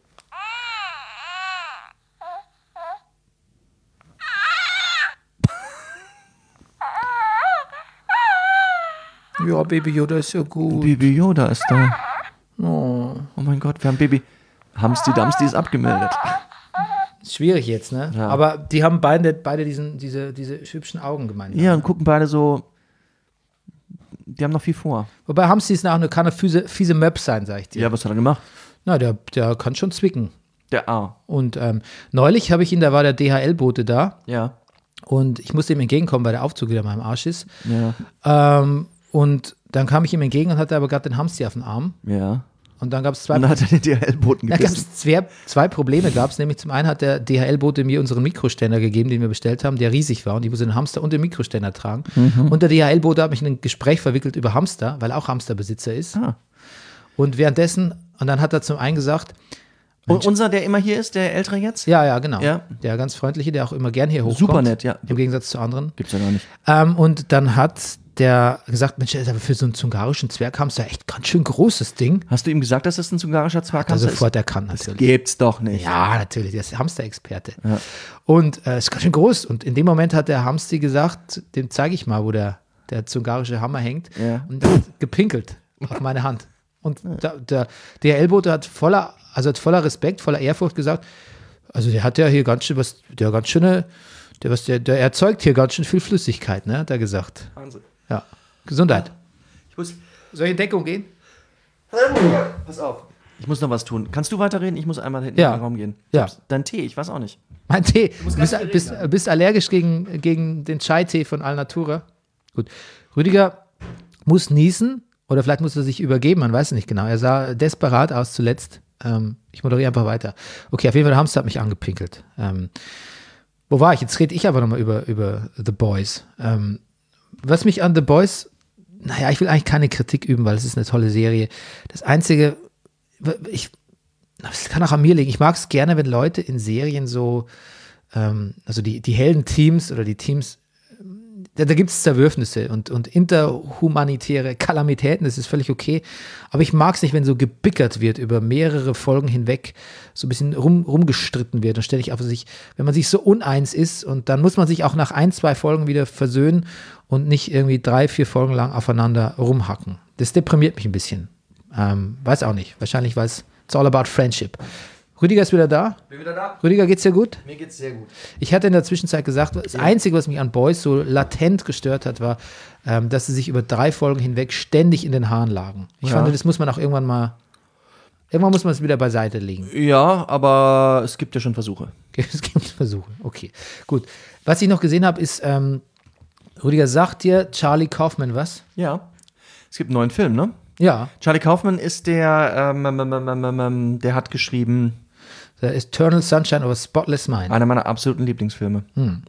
Ja, Baby Yoda ist ja gut. Baby Yoda ist da. Oh mein Gott, wir haben Baby. Hamsti Damsti ist abgemeldet. Ist schwierig jetzt, ne? Ja. Aber die haben beide diese hübschen Augen gemeinsam. Ja, und gucken beide so. Die haben noch viel vor. Wobei Hamsti ist kann eine fiese Möp sein, sag ich dir. Ja, was hat er gemacht? Na, der kann schon zwicken. Der A. Und neulich habe ich ihn, da war der DHL-Bote da Ja. und ich musste ihm entgegenkommen, weil der Aufzug wieder in meinem Arsch ist. Ja. Und dann kam ich ihm entgegen und hatte aber gerade den Hamsti auf dem Arm. Ja. Und dann gab es Und dann hat er den DHL-Boten Da gab gebissen. es zwei Probleme, nämlich zum einen hat der DHL-Bote mir unseren Mikroständer gegeben, den wir bestellt haben, der riesig war und ich musste den Hamster und den Mikroständer tragen. Und der DHL-Bote hat mich in ein Gespräch verwickelt über Hamster, weil er auch Hamsterbesitzer ist. Ah. Und währenddessen, und dann hat er zum einen gesagt, Und unser, der immer hier ist, der Ältere jetzt? ja, genau, Ja. der ganz freundliche, der auch immer gern hier hochkommt. Super nett, ja. Im Gegensatz zu anderen. Gibt's ja gar nicht. Und dann hat der gesagt, Mensch, aber für so einen zungarischen Zwerghamster echt ganz schön großes Ding. Hast du ihm gesagt, dass das ein zungarischer Hat er Zwerghamster ist? sofort erkannt, natürlich. Gibt's doch nicht. Ja, natürlich, der ist Hamster-Experte. Ja. Und ist ganz schön groß. Und in dem Moment hat der Hamsti gesagt, dem zeige ich mal, wo der zungarische Hammer hängt. Ja. Und hat gepinkelt auf meine Hand. Und der DHL-Bote hat voller Respekt, voller Ehrfurcht gesagt, also der hat ja hier ganz schön der erzeugt hier ganz schön viel Flüssigkeit, ne, hat er gesagt. Wahnsinn. Ja. Gesundheit. Ich muss, Soll ich in Deckung gehen? pass auf. Ich muss noch was tun. Kannst du weiterreden? Ich muss einmal hinten Ja. in den Raum gehen. Ja. Dein Tee, ich weiß auch nicht. Mein Tee. Du bist allergisch gegen den Chai-Tee von Alnatura. Gut. Rüdiger muss niesen oder vielleicht muss er sich übergeben, man weiß es nicht genau. Er sah desperat aus zuletzt. Ich moderiere einfach weiter. Okay, auf jeden Fall, der Hamster hat mich angepinkelt. Wo war ich? Jetzt rede ich aber nochmal über The Boys. Was mich an The Boys, naja, ich will eigentlich keine Kritik üben, weil es ist eine tolle Serie. Das Einzige, das kann auch an mir liegen. Ich mag es gerne, wenn Leute in Serien so, also die Heldenteams oder die Teams, da gibt es Zerwürfnisse und interhumanitäre Kalamitäten, das ist völlig okay. Aber ich mag es nicht, wenn so gebickert wird über mehrere Folgen hinweg, so ein bisschen rumgestritten wird und ständig auf sich, wenn man sich so uneins ist und dann muss man sich auch nach 1-2 Folgen wieder versöhnen und nicht irgendwie 3-4 Folgen lang aufeinander rumhacken. Das deprimiert mich ein bisschen. Weiß auch nicht. Wahrscheinlich, weil it's all about friendship. Rüdiger ist wieder da. Bin wieder da. Rüdiger, geht's dir gut? Mir geht's sehr gut. Ich hatte in der Zwischenzeit gesagt, das Einzige, was mich an Boys so latent gestört hat, war, dass sie sich über 3 Folgen hinweg ständig in den Haaren lagen. Ich fand, das muss man auch irgendwann muss man es wieder beiseite legen. Ja, aber es gibt ja schon Versuche. Es gibt Versuche. Okay, gut. Was ich noch gesehen habe, ist, Rüdiger, sagt dir Charlie Kaufman was? Ja. Es gibt einen neuen Film, ne? Ja, Charlie Kaufman ist der hat geschrieben, The Eternal Sunshine of a Spotless Mind. einer meiner absoluten Lieblingsfilme.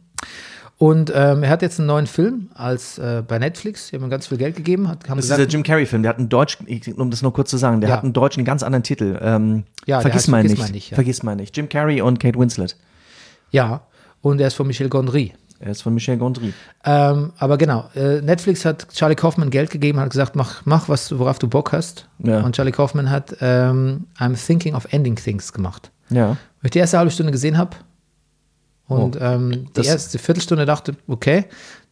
Und er hat jetzt einen neuen Film bei Netflix. Die haben ihm ganz viel Geld gegeben. Haben Das ist gesagt, der Jim Carrey-Film, der hat einen deutschen, um das nur kurz zu sagen, der Ja. hat einen deutschen ganz anderen Titel. der Vergiss heißt mal Vergiss nicht. mal nicht, ja. Vergiss mal nicht. Jim Carrey und Kate Winslet. ja, und er ist von Michel Gondry. Er ist von Michel Gondry. Aber genau, Netflix hat Charlie Kaufman Geld gegeben, hat gesagt, mach worauf du Bock hast. Ja. Und Charlie Kaufman hat I'm Thinking of Ending Things gemacht. Ja. Wo ich die erste halbe Stunde gesehen habe und die erste Viertelstunde dachte, okay,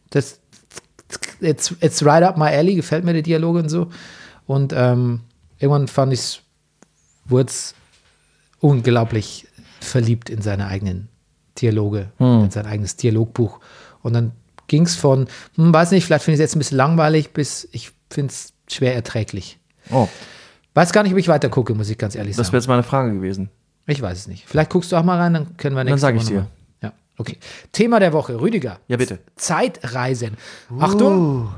it's right up my alley, gefällt mir die Dialoge und so. Und irgendwann wurde es unglaublich verliebt in seine eigenen Dialoge, in sein eigenes Dialogbuch. Und dann ging es von, weiß nicht, vielleicht finde ich es jetzt ein bisschen langweilig, bis ich finde es schwer erträglich. Oh, Weiß gar nicht, ob ich weiter gucke, muss ich ganz ehrlich das sagen. wäre jetzt meine Frage gewesen. Ich weiß es nicht. Vielleicht guckst du auch mal rein, dann können wir Dann nächste sag ich Woche dir. noch mal. Ja, okay. Thema der Woche, Rüdiger. Ja, bitte. Zeitreisen. Achtung.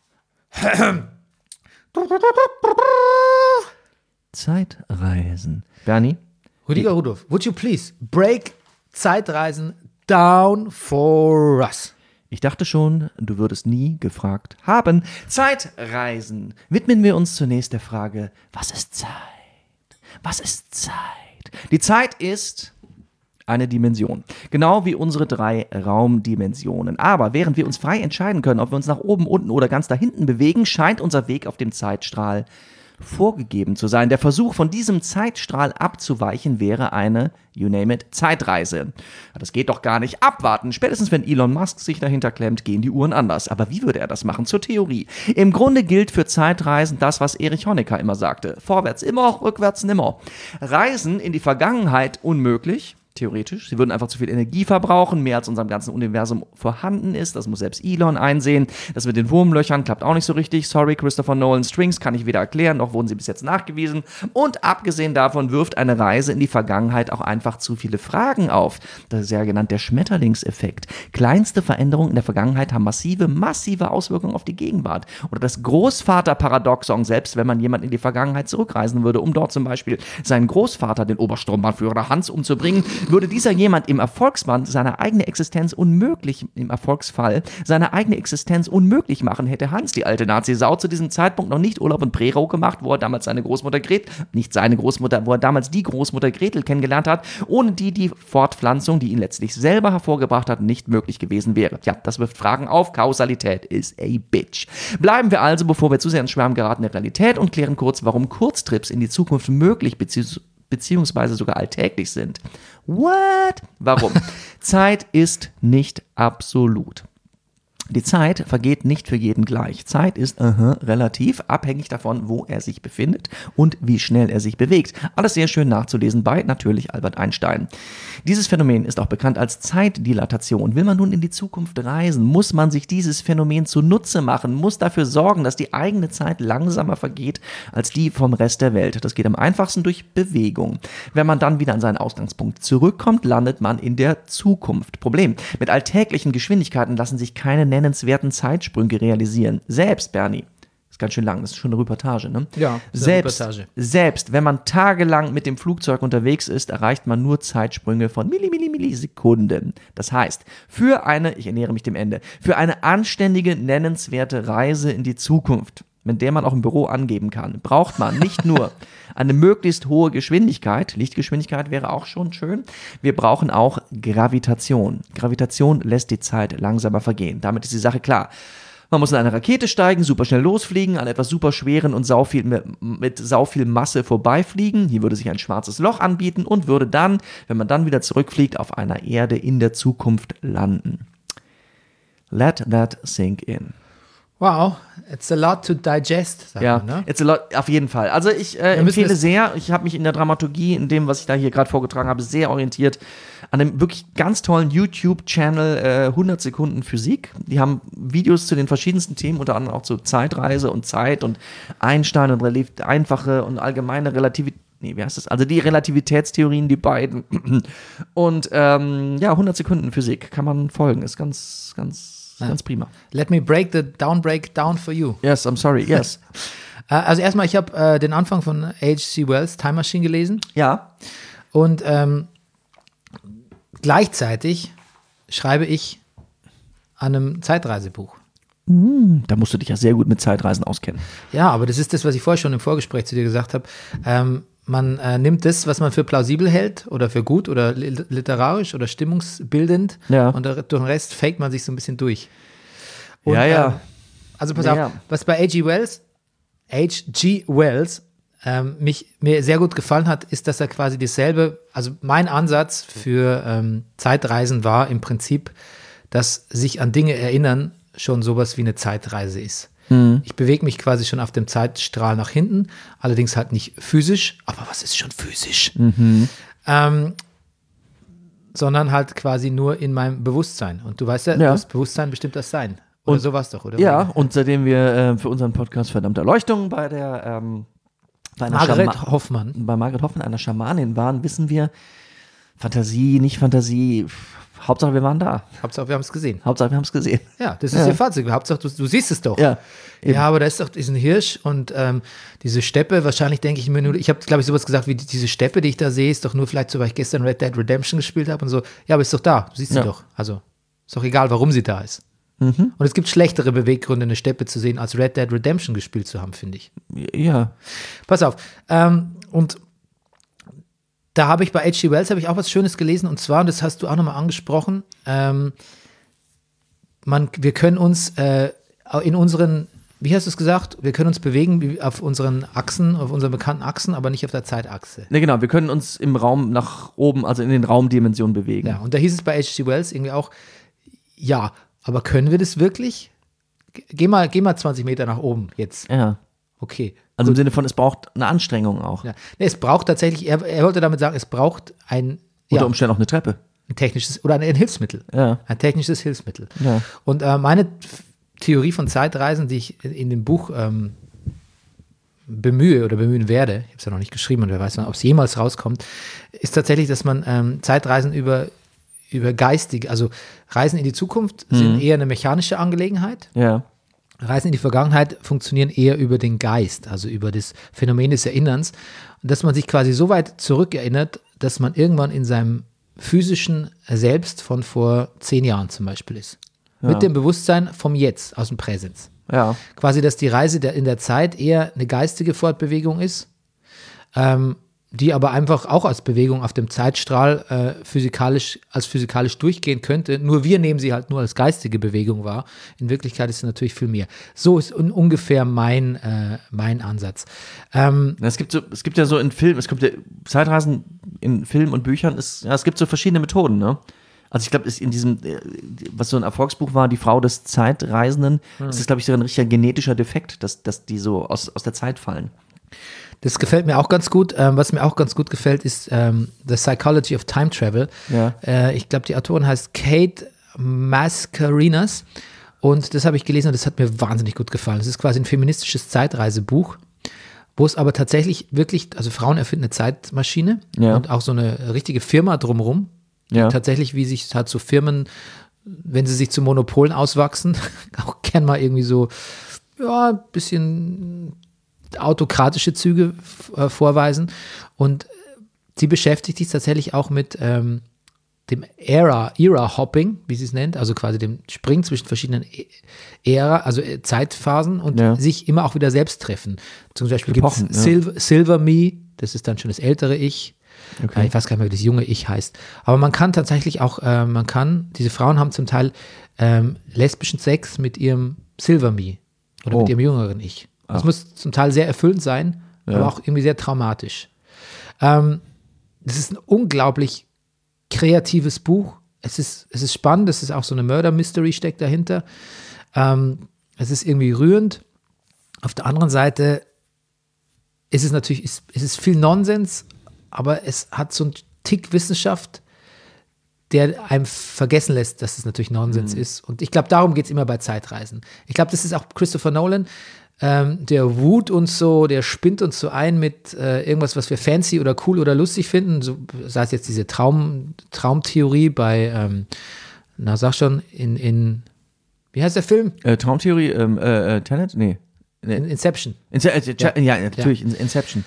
Zeitreisen. Bernie? Rüdiger Rudolph, would you please break Zeitreisen down for us? Ich dachte schon, du würdest nie gefragt haben. Zeitreisen. Widmen wir uns zunächst der Frage, was ist Zeit? Was ist Zeit? Die Zeit ist eine Dimension. Genau wie unsere 3 Raumdimensionen. Aber während wir uns frei entscheiden können, ob wir uns nach oben, unten oder ganz da hinten bewegen, scheint unser Weg auf dem Zeitstrahl vorgegeben zu sein. Der Versuch, von diesem Zeitstrahl abzuweichen, wäre eine, you name it, Zeitreise. Das geht doch gar nicht. Abwarten. Spätestens wenn Elon Musk sich dahinter klemmt, gehen die Uhren anders. Aber wie würde er das machen? Zur Theorie. Im Grunde gilt für Zeitreisen das, was Erich Honecker immer sagte. Vorwärts immer, rückwärts nimmer. Reisen in die Vergangenheit unmöglich. Theoretisch. Sie würden einfach zu viel Energie verbrauchen, mehr als unserem ganzen Universum vorhanden ist. Das muss selbst Elon einsehen. Das mit den Wurmlöchern klappt auch nicht so richtig. Sorry, Christopher Nolan Strings kann ich weder erklären, noch wurden sie bis jetzt nachgewiesen. Und abgesehen davon wirft eine Reise in die Vergangenheit auch einfach zu viele Fragen auf. Das ist ja genannt der Schmetterlingseffekt. Kleinste Veränderungen in der Vergangenheit haben massive Auswirkungen auf die Gegenwart. Oder das Großvater-Paradoxon, selbst wenn man jemanden in die Vergangenheit zurückreisen würde, um dort zum Beispiel seinen Großvater, den Obersturmbannführer Hans, umzubringen, würde dieser jemand im Erfolgsfall seine eigene Existenz unmöglich machen, hätte Hans, die alte Nazi-Sau, zu diesem Zeitpunkt noch nicht Urlaub in Prerau gemacht, wo er damals die Großmutter Gretel kennengelernt hat, ohne die Fortpflanzung, die ihn letztlich selber hervorgebracht hat, nicht möglich gewesen wäre. Ja, das wirft Fragen auf. Kausalität is a bitch. Bleiben wir also, bevor wir zu sehr ins Schwärmen geraten, der Realität und klären kurz, warum Kurztrips in die Zukunft möglich beziehungsweise sogar alltäglich sind. What? Warum? Zeit ist nicht absolut. Die Zeit vergeht nicht für jeden gleich. Zeit ist relativ, abhängig davon, wo er sich befindet und wie schnell er sich bewegt. Alles sehr schön nachzulesen bei natürlich Albert Einstein. Dieses Phänomen ist auch bekannt als Zeitdilatation. Will man nun in die Zukunft reisen, muss man sich dieses Phänomen zunutze machen, muss dafür sorgen, dass die eigene Zeit langsamer vergeht als die vom Rest der Welt. Das geht am einfachsten durch Bewegung. Wenn man dann wieder an seinen Ausgangspunkt zurückkommt, landet man in der Zukunft. Problem: Mit alltäglichen Geschwindigkeiten lassen sich keine nennenswerten Zeitsprünge realisieren. Selbst, Bernie, ist ganz schön lang, das ist schon eine Reportage, ne? Ja, selbst wenn man tagelang mit dem Flugzeug unterwegs ist, erreicht man nur Zeitsprünge von Millisekunden. Das heißt, ich ernähre mich dem Ende, für eine anständige, nennenswerte Reise in die Zukunft, mit der man auch im Büro angeben kann, braucht man nicht nur eine möglichst hohe Geschwindigkeit, Lichtgeschwindigkeit wäre auch schon schön, wir brauchen auch Gravitation. Gravitation lässt die Zeit langsamer vergehen. Damit ist die Sache klar. Man muss in eine Rakete steigen, super schnell losfliegen, an etwas super schweren und mit sau viel Masse vorbeifliegen. Hier würde sich ein schwarzes Loch anbieten und würde dann, wenn man dann wieder zurückfliegt, auf einer Erde in der Zukunft landen. Let that sink in. Wow, it's a lot to digest, sagt man, ne? It's a lot, auf jeden Fall. Also ich empfehle sehr, ich habe mich in der Dramaturgie, in dem, was ich da hier gerade vorgetragen habe, sehr orientiert an einem wirklich ganz tollen YouTube-Channel 100 Sekunden Physik. Die haben Videos zu den verschiedensten Themen, unter anderem auch zu Zeitreise und Zeit und Einstein und einfache und allgemeine Relativität. Wie heißt das? Also die Relativitätstheorien, die beiden. Und 100 Sekunden Physik kann man folgen. Ist ganz prima. Let me break down for you. Yes, I'm sorry, yes. Also erstmal, ich habe den Anfang von H.G. Wells, Time Machine, gelesen. Ja. Und gleichzeitig schreibe ich an einem Zeitreisebuch. Da musst du dich ja sehr gut mit Zeitreisen auskennen. Ja, aber das ist das, was ich vorher schon im Vorgespräch zu dir gesagt habe. Man nimmt das, was man für plausibel hält oder für gut oder literarisch oder stimmungsbildend, und durch den Rest faked man sich so ein bisschen durch. Und, also pass auf, was bei H.G. Wells mir sehr gut gefallen hat, ist, dass er quasi dasselbe, also mein Ansatz für Zeitreisen war im Prinzip, dass sich an Dinge erinnern schon sowas wie eine Zeitreise ist. Ich bewege mich quasi schon auf dem Zeitstrahl nach hinten, allerdings halt nicht physisch, aber was ist schon physisch? Sondern halt quasi nur in meinem Bewusstsein. Und du weißt ja, das Bewusstsein bestimmt das Sein. Oder und, sowas doch, oder? Ja, und seitdem wir für unseren Podcast Verdammte Erleuchtung bei Margaret Hoffmann, einer Schamanin waren, wissen wir, Fantasie, nicht Fantasie, Hauptsache wir waren da. Hauptsache wir haben es gesehen. Ja, das ist ihr Fazit. Hauptsache du siehst es doch. Ja, aber da ist doch diesen Hirsch und diese Steppe, wahrscheinlich denke ich mir nur, ich habe, glaube ich, sowas gesagt wie diese Steppe, die ich da sehe, ist doch nur vielleicht so, weil ich gestern Red Dead Redemption gespielt habe und so. Ja, aber ist doch da, du siehst sie doch. Also ist doch egal, warum sie da ist. Und es gibt schlechtere Beweggründe, eine Steppe zu sehen, als Red Dead Redemption gespielt zu haben, finde ich. Ja. Pass auf. Und da habe ich bei H.G. Wells auch was Schönes gelesen, und zwar, und das hast du auch nochmal angesprochen, wir können uns in unseren, wie hast du es gesagt, wir können uns bewegen auf unseren Achsen, auf unseren bekannten Achsen, aber nicht auf der Zeitachse. Ne, genau, wir können uns im Raum nach oben, also in den Raumdimensionen bewegen. Ja, und da hieß es bei H.G. Wells irgendwie auch, ja, aber können wir das wirklich? Geh mal 20 Meter nach oben jetzt. Ja. Okay. Also im Sinne von, es braucht eine Anstrengung auch. Ja. Nee, es braucht tatsächlich, er wollte damit sagen, es braucht Unter Umständen auch eine Treppe. ein technisches oder ein Hilfsmittel. Ja. Ein technisches Hilfsmittel. Ja. Und meine Theorie von Zeitreisen, die ich in dem Buch bemühen werde, ich habe es ja noch nicht geschrieben und wer weiß, ob es jemals rauskommt, ist tatsächlich, dass man Zeitreisen über geistige, also Reisen in die Zukunft sind eher eine mechanische Angelegenheit. Ja. Reisen in die Vergangenheit funktionieren eher über den Geist, also über das Phänomen des Erinnerns. Und dass man sich quasi so weit zurückerinnert, dass man irgendwann in seinem physischen Selbst von vor 10 Jahren zum Beispiel ist. Ja. Mit dem Bewusstsein vom Jetzt, aus dem Präsens. Ja. Quasi, dass die Reise in der Zeit eher eine geistige Fortbewegung ist, die aber einfach auch als Bewegung auf dem Zeitstrahl physikalisch durchgehen könnte. Nur wir nehmen sie halt nur als geistige Bewegung wahr. In Wirklichkeit ist es natürlich viel mehr. So ist ungefähr mein Ansatz. Es gibt ja so in Filmen, Zeitreisen in Filmen und Büchern, es gibt so verschiedene Methoden, ne? Also ich glaube, in diesem, was so ein Erfolgsbuch war, Die Frau des Zeitreisenden, das ist, glaube ich, so ein richtiger genetischer Defekt, dass die so aus der Zeit fallen. Das gefällt mir auch ganz gut. Was mir auch ganz gut gefällt, ist The Psychology of Time Travel. Ja. Ich glaube, die Autorin heißt Kate Mascarenhas. Und das habe ich gelesen und das hat mir wahnsinnig gut gefallen. Es ist quasi ein feministisches Zeitreisebuch, wo es aber tatsächlich wirklich, also Frauen erfinden eine Zeitmaschine und auch so eine richtige Firma drumherum. Ja. Tatsächlich, wie sich halt so Firmen, wenn sie sich zu Monopolen auswachsen, auch gern mal irgendwie so, ein bisschen autokratische Züge vorweisen. Und sie beschäftigt sich tatsächlich auch mit dem Era-Hopping, wie sie es nennt, also quasi dem Springen zwischen verschiedenen Zeitphasen und sich immer auch wieder selbst treffen. Zum Beispiel gibt es Silver Me, das ist dann schon das ältere Ich. Okay. Ich weiß gar nicht mehr, wie das junge Ich heißt. Aber man kann tatsächlich auch, diese Frauen haben zum Teil lesbischen Sex mit ihrem Silver Me oder mit ihrem jüngeren Ich. Das muss zum Teil sehr erfüllend sein, aber auch irgendwie sehr traumatisch. Das ist ein unglaublich kreatives Buch. Es ist spannend, es ist auch so eine Murder-Mystery steckt dahinter. Es ist irgendwie rührend. Auf der anderen Seite ist es natürlich, es ist viel Nonsens, aber es hat so einen Tick Wissenschaft, der einem vergessen lässt, dass es natürlich Nonsens ist. Und ich glaube, darum geht es immer bei Zeitreisen. Ich glaube, das ist auch Christopher Nolan, der wut uns so, der spinnt uns so ein mit irgendwas, was wir fancy oder cool oder lustig finden. So, sei es jetzt diese Traumtheorie bei, sag schon, wie heißt der Film? Traumtheorie, Tenet? Nee. Inception. Ja, natürlich, Inception.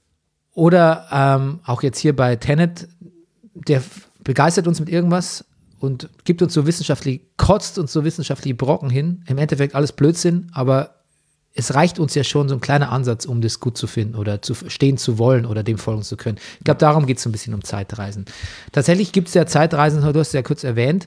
Oder auch jetzt hier bei Tenet, der begeistert uns mit irgendwas und gibt uns so kotzt uns so wissenschaftliche Brocken hin. Im Endeffekt alles Blödsinn, aber es reicht uns ja schon so ein kleiner Ansatz, um das gut zu finden oder zu verstehen zu wollen oder dem folgen zu können. Ich glaube, darum geht es so ein bisschen um Zeitreisen. Tatsächlich gibt es ja Zeitreisen, du hast es ja kurz erwähnt,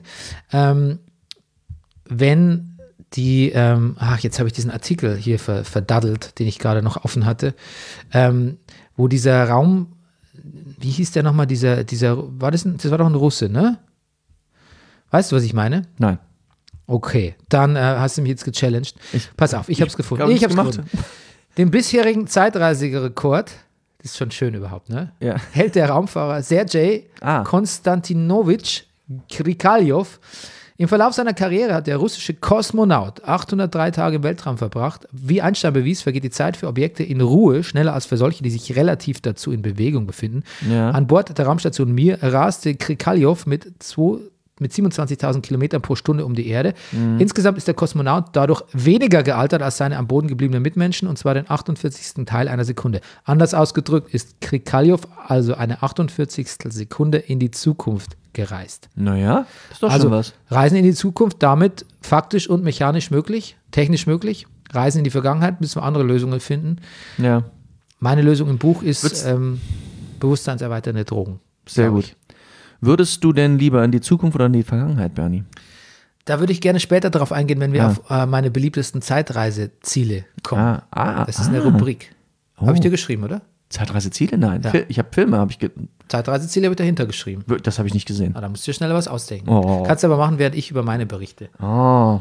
wenn die, jetzt habe ich diesen Artikel hier verdaddelt, den ich gerade noch offen hatte, wo dieser Raum, wie hieß der nochmal, das war doch ein Russe, ne? Weißt du, was ich meine? Nein. Okay, dann hast du mich jetzt gechallenged. Pass auf, ich habe es gefunden. Ich habe es gefunden. Den bisherigen Zeitreiserekord, das ist schon schön überhaupt, ne? Ja. Hält der Raumfahrer Sergei Konstantinowitsch Krikaljov. Im Verlauf seiner Karriere hat der russische Kosmonaut 803 Tage im Weltraum verbracht. Wie Einstein bewies, vergeht die Zeit für Objekte in Ruhe schneller als für solche, die sich relativ dazu in Bewegung befinden. Ja. An Bord der Raumstation Mir raste Krikaljov mit 27.000 Kilometern pro Stunde um die Erde. Insgesamt ist der Kosmonaut dadurch weniger gealtert als seine am Boden gebliebenen Mitmenschen, und zwar den 48. Teil einer Sekunde. Anders ausgedrückt ist Krikaljov also eine 48. Sekunde in die Zukunft gereist. Naja, das ist doch Also schon was. Reisen in die Zukunft, damit faktisch und mechanisch möglich, technisch möglich. Reisen in die Vergangenheit, müssen wir andere Lösungen finden. Ja, Meine Lösung im Buch ist Würdest- bewusstseinserweiternde Drogen. sehr glaub gut. ich. Würdest du denn lieber in die Zukunft oder in die Vergangenheit, Bernie? Da würde ich gerne später darauf eingehen, wenn wir Ah. auf meine beliebtesten Zeitreiseziele kommen. Das ist eine ah. Rubrik. Oh. Habe ich dir geschrieben, oder? Zeitreiseziele? Nein. Ja. Ich habe Filme, Zeitreiseziele habe ich dahinter geschrieben. das habe ich nicht gesehen. Na, da musst du dir schneller was ausdenken. Oh. Kannst du aber machen, während ich über meine berichte. Oh,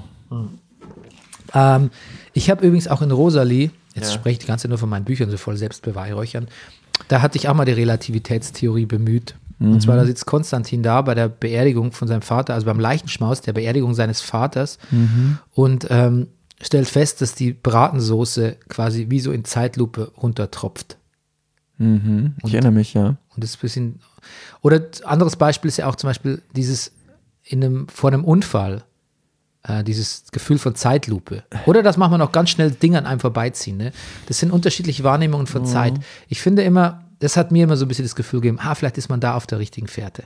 Ich habe übrigens auch in Rosalie, jetzt Ja. spreche ich die ganze Zeit nur von meinen Büchern, so voll Selbstbeweihräuchern, da hatte ich auch mal die Relativitätstheorie bemüht. Und zwar, da sitzt Konstantin da bei der Beerdigung von seinem Vater, also beim Leichenschmaus, der Beerdigung seines Vaters und stellt fest, dass die Bratensoße quasi wie so in Zeitlupe runtertropft. ich erinnere mich, ja. Und das ist ein bisschen. Oder anderes Beispiel ist ja auch zum Beispiel dieses vor einem Unfall, dieses Gefühl von Zeitlupe. Oder das macht man auch ganz schnell Dinge an einem vorbeiziehen. Ne? Das sind unterschiedliche Wahrnehmungen von Zeit. Ich finde immer, das hat mir immer so ein bisschen das Gefühl gegeben, vielleicht ist man da auf der richtigen Fährte.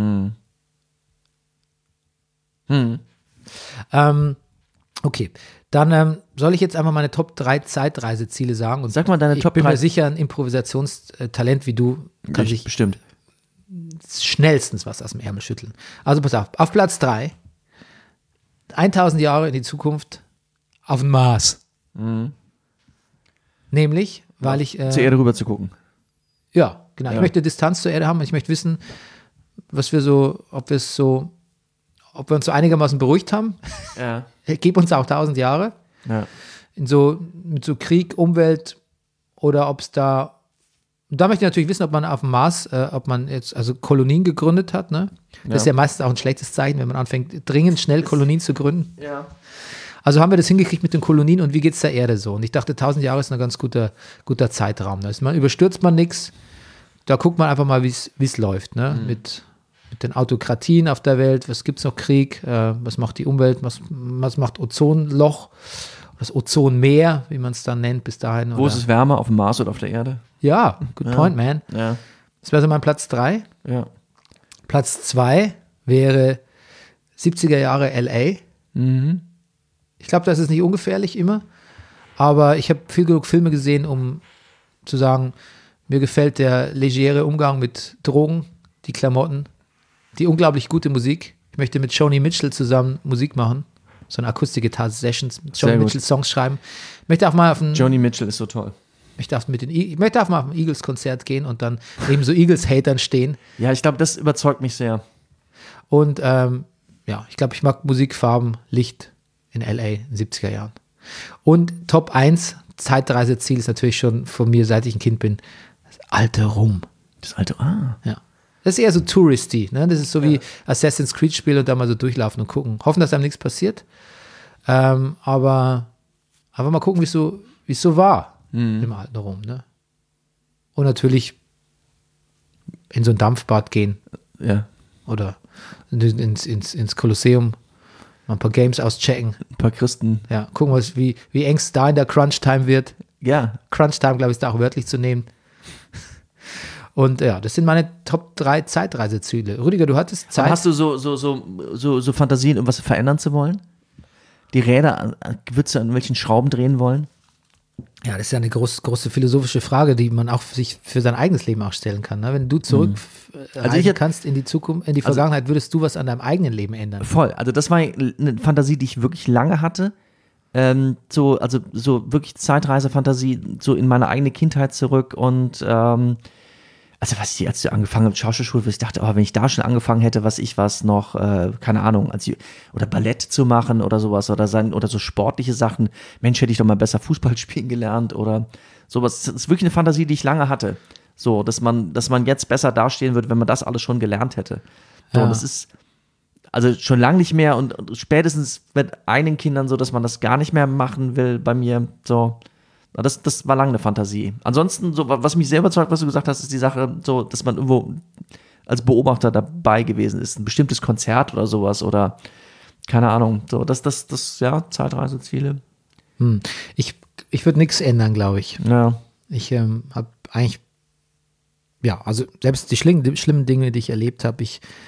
Okay, dann soll ich jetzt einfach meine Top 3 Zeitreiseziele sagen. Und Sag mal deine ich Top bin 3. mir sicher, ein Improvisationstalent wie du kann sich Bestimmt. schnellstens was aus dem Ärmel schütteln. Also pass auf Platz 3, 1000 Jahre in die Zukunft auf den Mars. Nämlich, weil ich, Zur Erde rüber zu gucken. ja, genau, ich Ja. möchte Distanz zur Erde haben und ich möchte wissen, ob wir uns so einigermaßen beruhigt haben. Ja. Gib uns auch 1000 Jahre. Ja. Mit so Krieg, Umwelt oder ob es da möchte ich natürlich wissen, ob man auf dem Mars, ob man jetzt also Kolonien gegründet hat, ne? Das ist ja meistens auch ein schlechtes Zeichen, wenn man anfängt, dringend schnell Kolonien zu gründen. Ja. Also haben wir das hingekriegt mit den Kolonien und wie geht es der Erde so? Und ich dachte, 1000 Jahre ist ein ganz guter Zeitraum. Da überstürzt man nichts, da guckt man einfach mal, wie es läuft, ne? Mit den Autokratien auf der Welt, was gibt es noch, Krieg, was macht die Umwelt, was macht Ozonloch, das Ozonmeer, wie man es dann nennt, bis dahin. Wo ist es wärmer, auf dem Mars oder auf der Erde? Ja, good point, man. Ja. Das wäre so mein Platz 3. Ja. Platz 2 wäre 70er Jahre LA. Ich glaube, das ist nicht ungefährlich immer, aber ich habe viel genug Filme gesehen, um zu sagen, mir gefällt der legere Umgang mit Drogen, die Klamotten, die unglaublich gute Musik. Ich möchte mit Joni Mitchell zusammen Musik machen, so eine Akustik-Gitarre-Sessions mit Sehr Joni gut. Mitchell Songs schreiben. Ich möchte auch mal auf ein Joni Mitchell ist so toll. Ich möchte auch mal auf ein Eagles-Konzert gehen und dann neben so Eagles-Hatern stehen. Ja, ich glaube, das überzeugt mich sehr. Und ich glaube, ich mag Musik, Farben, Licht in L.A. in den 70er Jahren. Und Top 1 Zeitreiseziel ist natürlich schon von mir, seit ich ein Kind bin, das alte Rom. Das alte, Ja. Das ist eher so touristy. Ne? Das ist so wie Assassin's Creed spielen und da mal so durchlaufen und gucken. Hoffen, dass einem nichts passiert. Aber mal gucken, wie es so war im alten Rom. Ne? Und natürlich in so ein Dampfbad gehen ja, oder ins Kolosseum mal ein paar Games auschecken. ein paar Christen. Ja, gucken, wie eng es da in der Crunch-Time wird. Ja, Crunch-Time, glaube ich, ist da auch wörtlich zu nehmen. Und ja, das sind meine Top 3 Zeitreiseziele. Rüdiger, du hattest Zeit. aber hast du so Fantasien, um was verändern zu wollen? Die Räder, würdest du an welchen Schrauben drehen wollen? Ja, das ist ja eine große philosophische Frage, die man auch sich für sein eigenes Leben auch stellen kann. Ne? Wenn du zurück reisen kannst in die Zukunft, in die Vergangenheit, würdest du was an deinem eigenen Leben ändern? Voll. Also das war eine Fantasie, die ich wirklich lange hatte. So wirklich Zeitreisefantasie, so in meine eigene Kindheit zurück und als ich angefangen habe mit Schauspielschule, ich dachte, wenn ich da schon angefangen hätte, noch, keine Ahnung, oder Ballett zu machen oder sowas oder so sportliche Sachen, Mensch, hätte ich doch mal besser Fußball spielen gelernt oder sowas. Das ist wirklich eine Fantasie, die ich lange hatte. So, dass man jetzt besser dastehen würde, wenn man das alles schon gelernt hätte. So, Ja. das ist also schon lange nicht mehr und spätestens mit einigen Kindern so, dass man das gar nicht mehr machen will bei mir, so. Das war lange eine Fantasie. Ansonsten, so, was mich sehr überzeugt, was du gesagt hast, ist die Sache, so, dass man irgendwo als Beobachter dabei gewesen ist. Ein bestimmtes Konzert oder sowas oder keine Ahnung. So, das Zeitreiseziele. Ich würde nichts ändern, glaube ich. Ja. Ich habe eigentlich, also selbst die schlimmen Dinge, die ich erlebt habe, ich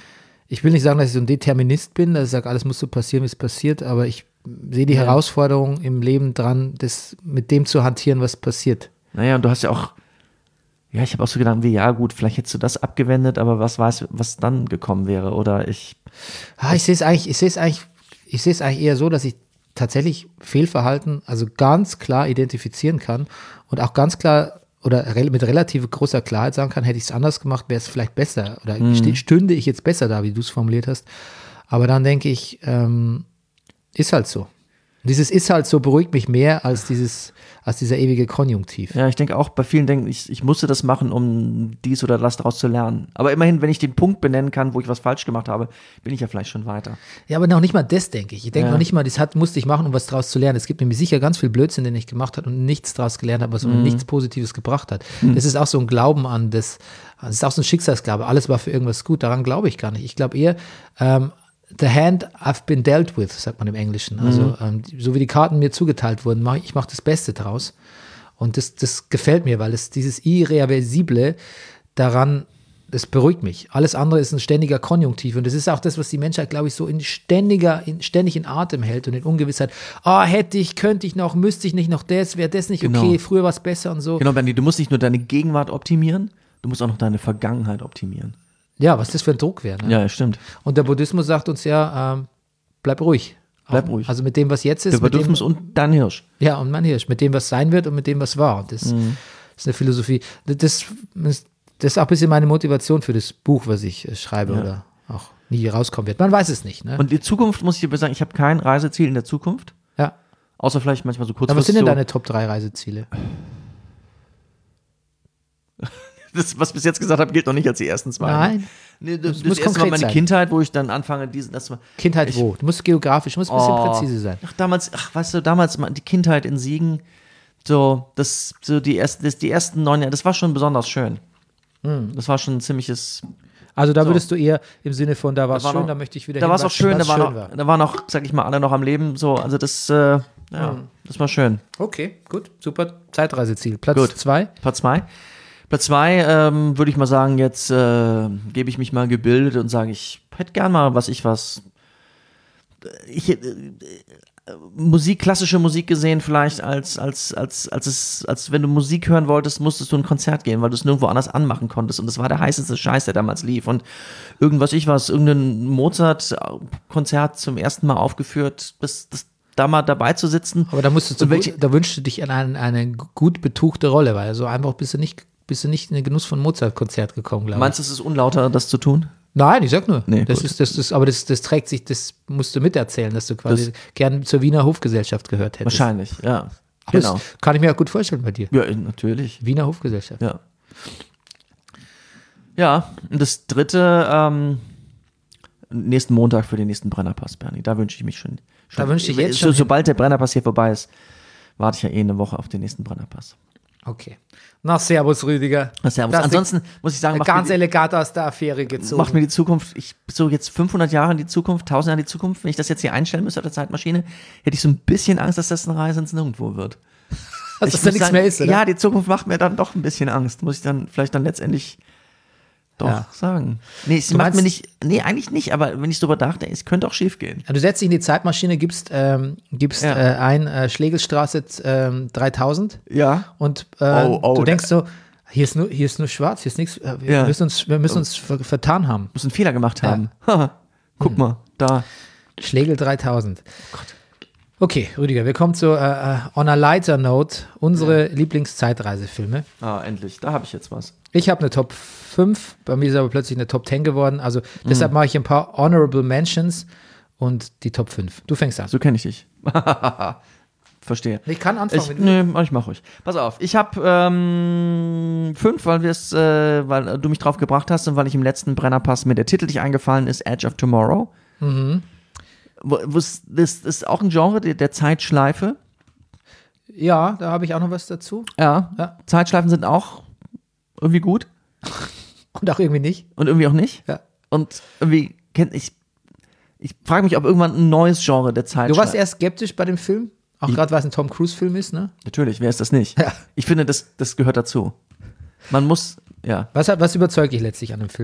ich will nicht sagen, dass ich so ein Determinist bin, dass ich sage, alles muss so passieren, wie es passiert, aber ich sehe die Herausforderung im Leben dran, das mit dem zu hantieren, was passiert. Naja, und du hast ja auch, ja, ich habe auch so gedacht, ja gut, vielleicht hättest du das abgewendet, aber was weiß, was dann gekommen wäre, oder ich sehe es eigentlich eher so, dass ich tatsächlich Fehlverhalten also ganz klar identifizieren kann und auch ganz klar oder mit relativ großer Klarheit sagen kann, hätte ich es anders gemacht, wäre es vielleicht besser oder stünde ich jetzt besser da, wie du es formuliert hast. Aber dann denke ich, ist halt so. Dieses ist halt so beruhigt mich mehr als dieser ewige Konjunktiv. Ja, ich denke auch, bei vielen denken, ich musste das machen, um dies oder das daraus zu lernen. Aber immerhin, wenn ich den Punkt benennen kann, wo ich was falsch gemacht habe, bin ich ja vielleicht schon weiter. Ja, aber noch nicht mal das, denke ich. Ich denke noch nicht mal, musste ich machen, um was daraus zu lernen. Es gibt nämlich sicher ganz viel Blödsinn, den ich gemacht habe und nichts daraus gelernt habe, was mir nichts Positives gebracht hat. Das ist auch so ein Glauben an das ist auch so ein Schicksalsglaube. Alles war für irgendwas gut. Daran glaube ich gar nicht. Ich glaube eher, the hand I've been dealt with, sagt man im Englischen. Also so wie die Karten mir zugeteilt wurden, ich mache das Beste draus. Und das gefällt mir, weil es dieses Irreversible daran, das beruhigt mich. Alles andere ist ein ständiger Konjunktiv. Und das ist auch das, was die Menschheit, glaube ich, so ständig in Atem hält und in Ungewissheit. Hätte ich, könnte ich noch, müsste ich nicht noch das, wäre das nicht okay, früher war es besser und so. Genau, Bernie, du musst nicht nur deine Gegenwart optimieren, du musst auch noch deine Vergangenheit optimieren. Ja, was das für ein Druck wäre. Ne? Ja, stimmt. Und der Buddhismus sagt uns ja, bleib ruhig. Bleib ruhig. Also mit dem, was jetzt ist. Der Buddhismus und dein Hirsch. Ja, und mein Hirsch. Mit dem, was sein wird und mit dem, was war. Und das ist eine Philosophie. Das ist auch ein bisschen meine Motivation für das Buch, was ich schreibe oder auch nie rauskommen wird. Man weiß es nicht. Ne? Und die Zukunft, muss ich dir sagen, ich habe kein Reiseziel in der Zukunft. Ja. Außer vielleicht manchmal so kurz. Aber was sind denn deine Top 3 Reiseziele? Das, was ich bis jetzt gesagt habe, gilt noch nicht als die ersten zwei. Nein. Nee, das muss erste Mal meine sein. Kindheit, wo ich dann anfange, Kindheit wo? Du musst geografisch, du musst ein bisschen präzise sein. Damals die Kindheit in Siegen, die ersten 9 Jahre, das war schon besonders schön. Das war schon ein ziemliches. Also da würdest du eher im Sinne von, da war es schön, da möchte ich wieder hin. Da war es auch schön, da waren noch, sag ich mal, alle noch am Leben, so, also das, das war schön. Okay, gut, super Zeitreiseziel. Platz 2? Platz 2 würde ich mal sagen, jetzt gebe ich mich mal gebildet und sage, ich hätte gern mal klassische Musik gesehen, vielleicht als wenn du Musik hören wolltest, musstest du ein Konzert gehen, weil du es nirgendwo anders anmachen konntest. Und das war der heißeste Scheiß, der damals lief. Und irgendein Mozart-Konzert zum ersten Mal aufgeführt, da mal dabei zu sitzen. Aber da da wünschst du dich an eine gut betuchte Rolle, weil so einfach bist du nicht in den Genuss von Mozart-Konzert gekommen, glaube ich. Meinst du, es ist unlauter, das zu tun? Nein, ich sag nur. Nee, aber das trägt sich, das musst du miterzählen, dass du quasi gern zur Wiener Hofgesellschaft gehört hättest. Wahrscheinlich, ja. Genau. Das kann ich mir auch gut vorstellen bei dir. Ja, natürlich. Wiener Hofgesellschaft. Ja. Ja, und das dritte, nächsten Montag für den nächsten Brennerpass, Bernie. Da wünsche ich mich schon. Da wünsche ich jetzt schon. Sobald der Brennerpass hier vorbei ist, warte ich ja eine Woche auf den nächsten Brennerpass. Okay. Na, servus, Rüdiger. Servus. Ansonsten muss ich sagen, ganz elegant aus der Affäre gezogen. Macht mir die Zukunft, so jetzt 500 Jahre in die Zukunft, 1000 Jahre in die Zukunft, wenn ich das jetzt hier einstellen müsste auf der Zeitmaschine, hätte ich so ein bisschen Angst, dass das eine Reise ins Nirgendwo wird. Dass das da nichts mehr ist, oder? Ja, die Zukunft macht mir dann doch ein bisschen Angst, muss ich dann vielleicht letztendlich sagen. Nee, eigentlich nicht, aber wenn ich darüber nachdenke, es könnte auch schief gehen. Du setzt dich in die Zeitmaschine, gibst ein Schlegelstraße 3000 und du denkst so, hier ist nur schwarz, hier ist nichts, wir müssen uns vertan haben. Müssen einen Fehler gemacht haben. Guck mal, da. Schlegel 3000. Oh Gott. Okay, Rüdiger, wir kommen zu On a Lighter Note, unsere Lieblingszeitreisefilme. Endlich, da habe ich jetzt was. Ich habe eine Top 5, bei mir ist aber plötzlich eine Top 10 geworden, also deshalb mache ich ein paar Honorable Mentions und die Top 5. Du fängst an. So kenne ich dich. Verstehe. Ich kann anfangen. Ich mache ruhig. Pass auf, ich habe 5, weil du mich drauf gebracht hast und weil ich im letzten Brennerpass mir der Titel nicht eingefallen ist, Edge of Tomorrow. Mhm. Das ist auch ein Genre der Zeitschleife. Ja, da habe ich auch noch was dazu. Ja. Zeitschleifen sind auch irgendwie gut. Und auch irgendwie nicht. Und irgendwie auch nicht. Ja. Und irgendwie ich frage mich, ob irgendwann ein neues Genre der Zeitschleife. Du warst eher skeptisch bei dem Film? Auch gerade, weil es ein Tom Cruise-Film ist, ne? Natürlich, wer ist das nicht? Ja. Ich finde, das gehört dazu. Man muss, ja. Was überzeugt dich letztlich an dem Film?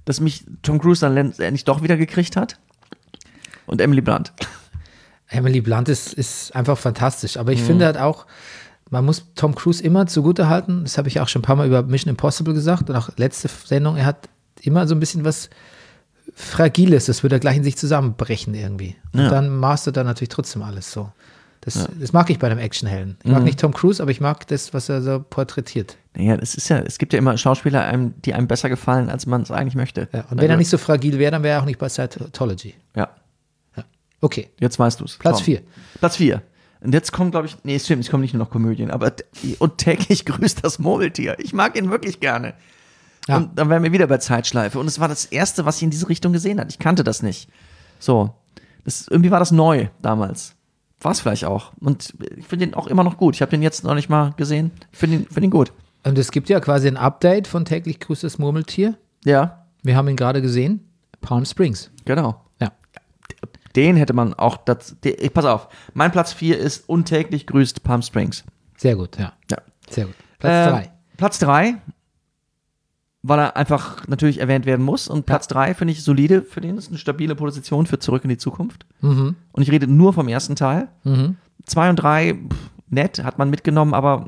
dass mich Tom Cruise dann endlich doch wieder gekriegt hat. Und Emily Blunt. Emily Blunt ist einfach fantastisch. Aber ich finde halt auch, man muss Tom Cruise immer zugutehalten. Das habe ich auch schon ein paar Mal über Mission Impossible gesagt und auch letzte Sendung. Er hat immer so ein bisschen was Fragiles. Das würde er gleich in sich zusammenbrechen irgendwie. Und dann mastert er natürlich trotzdem alles so. Das mag ich bei einem Actionhelden. Ich mag nicht Tom Cruise, aber ich mag das, was er so porträtiert. Naja, es gibt ja immer Schauspieler, die einem besser gefallen, als man es eigentlich möchte. Ja, und wenn er nicht so fragil wäre, dann wäre er auch nicht bei Scientology. Ja. Okay. Jetzt weißt du es. Platz 4. Platz 4. Und jetzt kommen, glaube ich, nee, stimmt, es kommen nicht nur noch Komödien, aber und täglich grüßt das Murmeltier. Ich mag ihn wirklich gerne. Ja. Und dann wären wir wieder bei Zeitschleife. Und es war das Erste, was ich in diese Richtung gesehen hat. Ich kannte das nicht. So. Irgendwie war das neu damals. War es vielleicht auch. Und ich finde ihn auch immer noch gut. Ich habe den jetzt noch nicht mal gesehen. Ich finde ihn gut. Und es gibt ja quasi ein Update von täglich grüßt das Murmeltier. Ja. Wir haben ihn gerade gesehen. Palm Springs. Genau. Ja. Den hätte man auch, pass auf, mein Platz 4 ist untäglich grüßt Palm Springs. Sehr gut, ja. Sehr gut. Platz 3. Platz 3, weil er einfach natürlich erwähnt werden muss. Und Platz 3 finde ich solide, für den ist eine stabile Position für Zurück in die Zukunft. Und ich rede nur vom ersten Teil. 2 und 3, nett, hat man mitgenommen, aber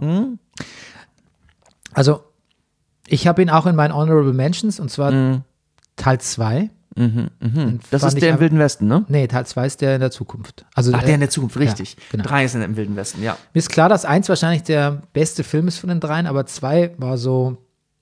Also, ich habe ihn auch in meinen Honorable Mentions, und zwar Teil 2. Das ist der im Wilden Westen, ne? Nee, Teil 2 ist der in der Zukunft. Also, der in der Zukunft, richtig. Ja, genau. 3 ist im Wilden Westen, ja. Mir ist klar, dass 1 wahrscheinlich der beste Film ist von den 3, aber 2 war so,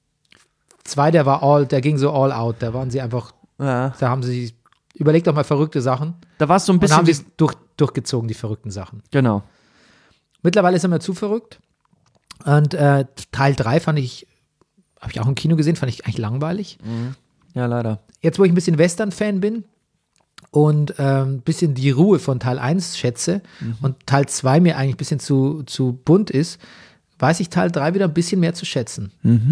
2, der ging so all out. Da waren sie einfach, da haben sie überlegt auch mal verrückte Sachen. Da war es so ein bisschen. Und haben sie durchgezogen, die verrückten Sachen. Genau. Mittlerweile ist er mir zu verrückt. Und Teil 3 habe ich auch im Kino gesehen, fand ich eigentlich langweilig. Ja, leider. Jetzt, wo ich ein bisschen Western-Fan bin und ein bisschen die Ruhe von Teil 1 schätze und Teil 2 mir eigentlich ein bisschen zu bunt ist, weiß ich Teil 3 wieder ein bisschen mehr zu schätzen.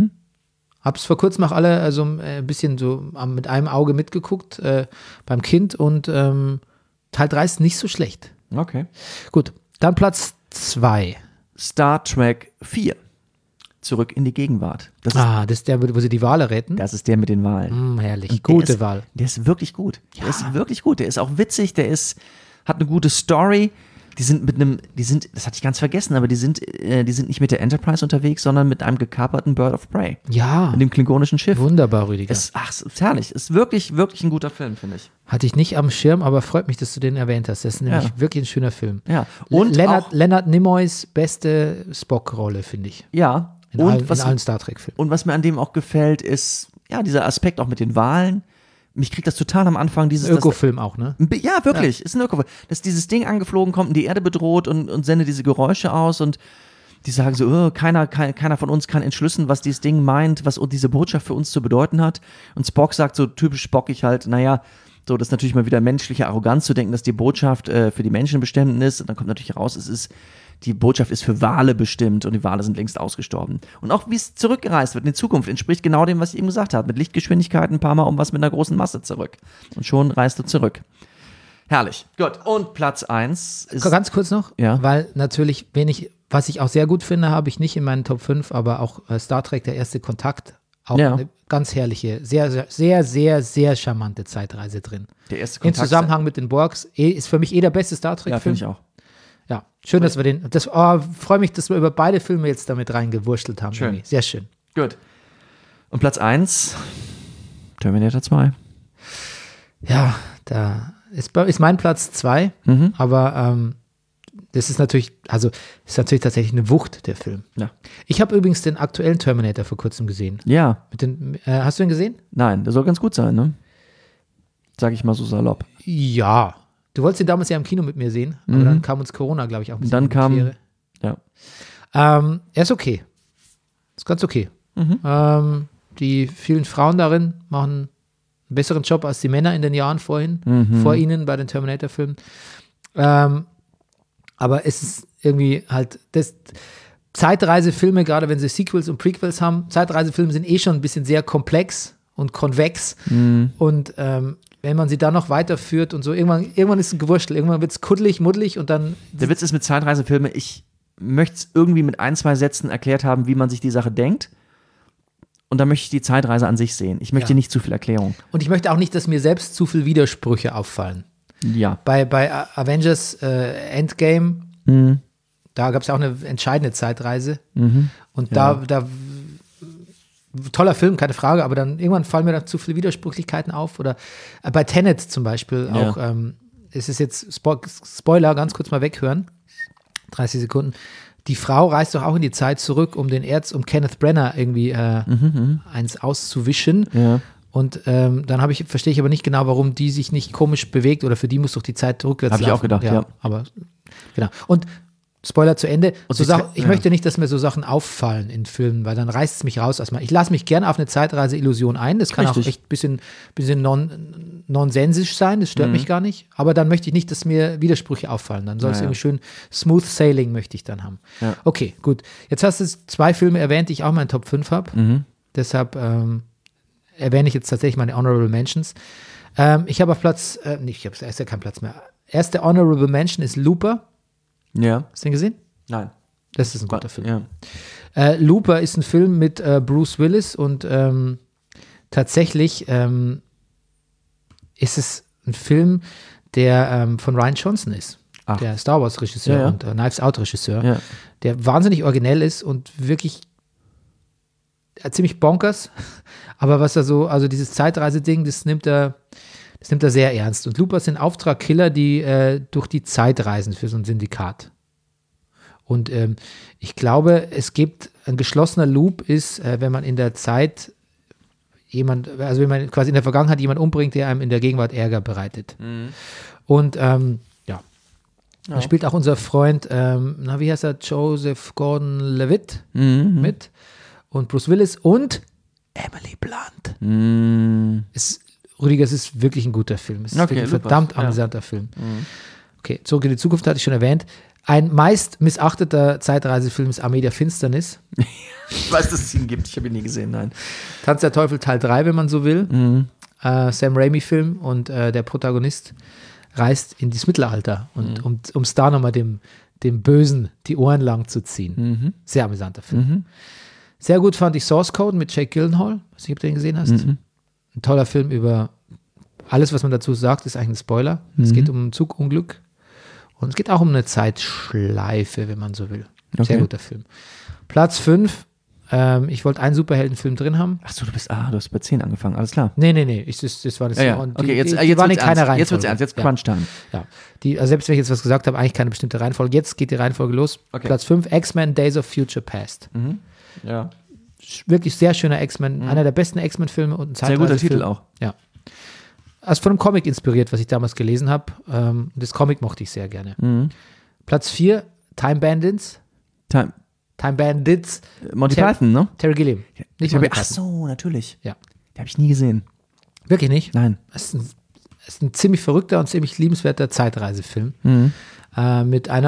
Hab's vor kurzem auch alle ein bisschen so mit einem Auge mitgeguckt beim Kind und Teil 3 ist nicht so schlecht. Okay. Gut, dann Platz 2. Star Trek 4. Zurück in die Gegenwart. Das ist der, wo sie die Wale retten? Das ist der mit den Walen. Herrlich, gute Wahl. Der ist wirklich gut. Der ist wirklich gut. Der ist auch witzig, hat eine gute Story. Das hatte ich ganz vergessen, aber die sind nicht mit der Enterprise unterwegs, sondern mit einem gekaperten Bird of Prey. Ja. Mit dem klingonischen Schiff. Wunderbar, Rüdiger. Es ist herrlich. Ist wirklich, wirklich ein guter Film, finde ich. Hatte ich nicht am Schirm, aber freut mich, dass du den erwähnt hast. Das ist nämlich wirklich ein schöner Film. Ja. Und Leonard Nimoys beste Spock-Rolle, finde ich. Ja. In allen Star Trek-Filmen. Und was mir an dem auch gefällt, ist, dieser Aspekt auch mit den Walen. Mich kriegt das total am Anfang dieses Ökofilm auch, ne? Ja, wirklich. Ist ein Ökofilm. Dass dieses Ding angeflogen kommt und die Erde bedroht und sendet diese Geräusche aus und die sagen so, keiner von uns kann entschlüsseln, was dieses Ding meint, was diese Botschaft für uns zu bedeuten hat. Und Spock sagt so typisch Spockig halt, so, das ist natürlich mal wieder menschliche Arroganz zu denken, dass die Botschaft für die Menschen bestimmt ist. Und dann kommt natürlich raus, die Botschaft ist für Wale bestimmt und die Wale sind längst ausgestorben. Und auch wie es zurückgereist wird in die Zukunft, entspricht genau dem, was ich eben gesagt habe. Mit Lichtgeschwindigkeit ein paar Mal um was mit einer großen Masse zurück. Und schon reist du zurück. Herrlich. Gut. Und Platz 1 ist. Ganz kurz noch, Ja. weil natürlich was ich auch sehr gut finde, habe ich nicht in meinen Top 5, aber auch Star Trek, der erste Kontakt, auch eine ganz herrliche, sehr, sehr, sehr, sehr, sehr charmante Zeitreise drin. Der erste Kontakt. In Zusammenhang mit den Borgs ist für mich der beste Star Trek-Film. Ja, finde ich auch. Ja, schön, dass wir freue mich, dass wir über beide Filme jetzt damit reingewurschtelt haben. Schön. Irgendwie. Sehr schön. Gut. Und Platz 1, Terminator 2. Ja, da ist mein Platz 2, aber das ist natürlich, tatsächlich eine Wucht, der Film. Ja. Ich habe übrigens den aktuellen Terminator vor kurzem gesehen. Ja. Hast du ihn gesehen? Nein, der soll ganz gut sein, ne? Sag ich mal so salopp. Ja. Du wolltest ihn damals ja im Kino mit mir sehen, aber dann kam uns Corona, glaube ich, auch ein bisschen Dann kam, in die Quere. Er ist okay. Ist ganz okay. Die vielen Frauen darin machen einen besseren Job als die Männer in den Jahren vor ihnen bei den Terminator-Filmen. Aber es ist irgendwie halt, Zeitreisefilme, gerade wenn sie Sequels und Prequels haben, Zeitreisefilme sind schon ein bisschen sehr komplex und konvex. Und wenn man sie dann noch weiterführt und so, irgendwann ist es ein Gewurstel, irgendwann wird es kuddelig, muddelig und dann. Der Witz ist mit Zeitreisefilmen, ich möchte es irgendwie mit 1, 2 Sätzen erklärt haben, wie man sich die Sache denkt. und da möchte ich die Zeitreise an sich sehen. Ich möchte Ja. nicht zu viel Erklärung. Und ich möchte auch nicht, dass mir selbst zu viel Widersprüche auffallen. Ja. Bei Avengers Endgame, da gab es ja auch eine entscheidende Zeitreise. Und da toller Film, keine Frage, aber dann irgendwann fallen mir da zu viele Widersprüchlichkeiten auf. Oder bei Tenet zum Beispiel Ja. auch, es ist jetzt Spoiler, ganz kurz mal weghören, 30 Sekunden. Die Frau reist doch auch in die Zeit zurück, um um Kenneth Branagh irgendwie eins auszuwischen. Ja. Und dann verstehe ich aber nicht genau, warum die sich nicht komisch bewegt, oder für die muss doch die Zeit rückwärts Hab ich laufen. auch gedacht, ja. Aber genau. Und Spoiler zu Ende. Und So die Sachen, Zeit- ich ja. möchte nicht, dass mir so Sachen auffallen in Filmen, weil dann reißt es mich raus erstmal. Ich lasse mich gerne auf eine Zeitreise-Illusion ein. Das kann Richtig. auch echt ein bisschen nonsensisch sein. Das stört mich gar nicht. Aber dann möchte ich nicht, dass mir Widersprüche auffallen. Dann soll es Ja, ja. irgendwie schön Smooth Sailing möchte ich dann haben. Ja. Okay, gut. Jetzt hast du 2 Filme erwähnt, die ich auch in meinen Top 5 habe. Deshalb erwähne ich jetzt tatsächlich meine Honorable Mentions. Ich habe auf Platz, ist ja kein Platz mehr. Erste Honorable Mention ist Looper. Ja. Hast du den gesehen? Nein. Das ist ein guter Film. Ja. Looper ist ein Film mit Bruce Willis und tatsächlich ist es ein Film, der von Rian Johnson ist. Ach. Der Star Wars Regisseur Ja, ja. und Knives Out Regisseur, Ja. der wahnsinnig originell ist und wirklich ziemlich bonkers, aber was er so, also dieses Zeitreise-Ding, das nimmt er sehr ernst. Und Looper sind Auftragkiller, die durch die Zeit reisen für so ein Syndikat. Und ich glaube, es gibt ein geschlossener Loop ist, wenn man in der Zeit wenn man quasi in der Vergangenheit jemanden umbringt, der einem in der Gegenwart Ärger bereitet. Und da spielt auch unser Freund, wie heißt er, Joseph Gordon-Levitt mit und Bruce Willis und Emily Blunt. Rüdiger, es ist wirklich ein guter Film. Es ist Okay, wirklich ein super. verdammt Ja. amüsanter Film. Okay, Zurück in die Zukunft hatte ich schon erwähnt. Ein meist missachteter Zeitreisefilm ist Armee der Finsternis. Ich weiß, dass es ihn gibt. Ich habe ihn nie gesehen, nein. Tanz der Teufel Teil 3, wenn man so will. Sam Raimi-Film und der Protagonist reist in das Mittelalter und um es da nochmal dem Bösen die Ohren lang zu ziehen. Sehr amüsanter Film. Sehr gut fand ich Source Code mit Jake Gyllenhaal. Weiß nicht, ob du den gesehen hast. Ein toller Film über alles, was man dazu sagt, ist eigentlich ein Spoiler. Es geht um ein Zugunglück und es geht auch um eine Zeitschleife, wenn man so will. Sehr Okay. guter Film. Platz 5. Ich wollte einen Superheldenfilm drin haben. Achso, du hast bei 10 angefangen, alles klar. Nee. Das war das. Ja, ja. Und Okay, jetzt die waren in wird's keiner ernst. Reihenfolge. Jetzt wird's ernst, jetzt Crunch Time. Ja. Also selbst wenn ich jetzt was gesagt habe, eigentlich keine bestimmte Reihenfolge. Jetzt geht die Reihenfolge los. Okay. Platz 5, X-Men Days of Future Past. Ja. Wirklich sehr schöner X-Men, einer der besten X-Men-Filme und ein Sehr guter Zeitreisefilm. Titel auch. Ja. Also von einem Comic inspiriert, was ich damals gelesen habe. Das Comic mochte ich sehr gerne. Platz 4, Time Bandits. Time Bandits. Monty Ter- Python, ne? Terry Gilliam. Nicht Monty Ach Python. so, natürlich. Ja. Den habe ich nie gesehen. Wirklich nicht? Nein. Es ist ein ziemlich verrückter und ziemlich liebenswerter Zeitreisefilm. Mit ich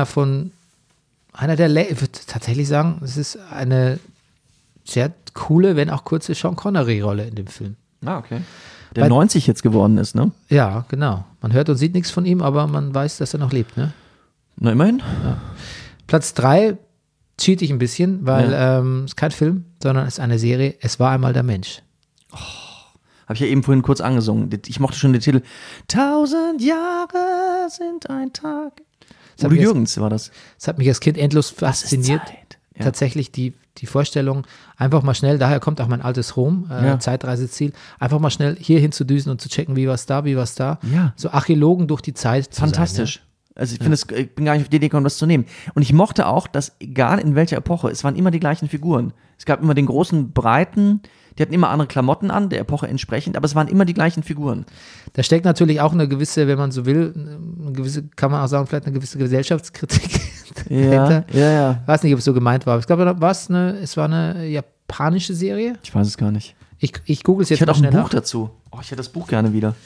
würde tatsächlich sagen, es ist eine sehr coole, wenn auch kurze Sean Connery-Rolle in dem Film. Ah, okay. Der 90 jetzt geworden ist, ne? Ja, genau. Man hört und sieht nichts von ihm, aber man weiß, dass er noch lebt. Ne? Na, immerhin. Platz 3 cheat ich ein bisschen, weil es ist kein Film, sondern es ist eine Serie. Es war einmal der Mensch. Habe ich ja eben vorhin kurz angesungen. Ich mochte schon den Titel 1000 Jahre sind ein Tag. hat Udo mich Jürgens war das. Es hat mich als Kind endlos fasziniert. Zeit. Ja. Tatsächlich die Vorstellung, einfach mal schnell, daher kommt auch mein altes Rom, Ja. Zeitreiseziel, einfach mal schnell hier hinzudüsen und zu checken, wie war's da. Ja. So Archäologen durch die Zeit zu Fantastisch. sein. Also ich finde ich bin gar nicht auf die Idee gekommen, das zu nehmen. Und ich mochte auch, dass egal in welcher Epoche, es waren immer die gleichen Figuren. Es gab immer den großen, breiten, die hatten immer andere Klamotten an, der Epoche entsprechend, aber es waren immer die gleichen Figuren. Da steckt natürlich auch eine gewisse, wenn man so will, kann man auch sagen, vielleicht eine gewisse Gesellschaftskritik dahinter. ja. Ich weiß nicht, ob es so gemeint war. Ich glaube, es war eine japanische Serie. Ich weiß es gar nicht. Ich google es jetzt Ich hätte mal auch ein schnell Buch dazu. Oh, ich hätte das Buch gerne wieder.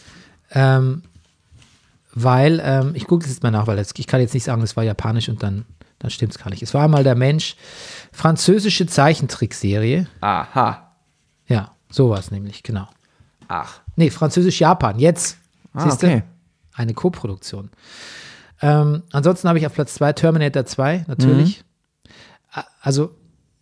Weil, ich gucke es jetzt mal nach, weil ich kann jetzt nicht sagen, es war japanisch und dann stimmt es gar nicht. Es war einmal der Mensch, französische Zeichentrickserie. Aha. Ja, sowas nämlich, genau. Ach. Nee, Französisch-Japan, jetzt. Siehst du? Okay. Eine Koproduktion. Ansonsten habe ich auf Platz 2 Terminator 2, natürlich. Also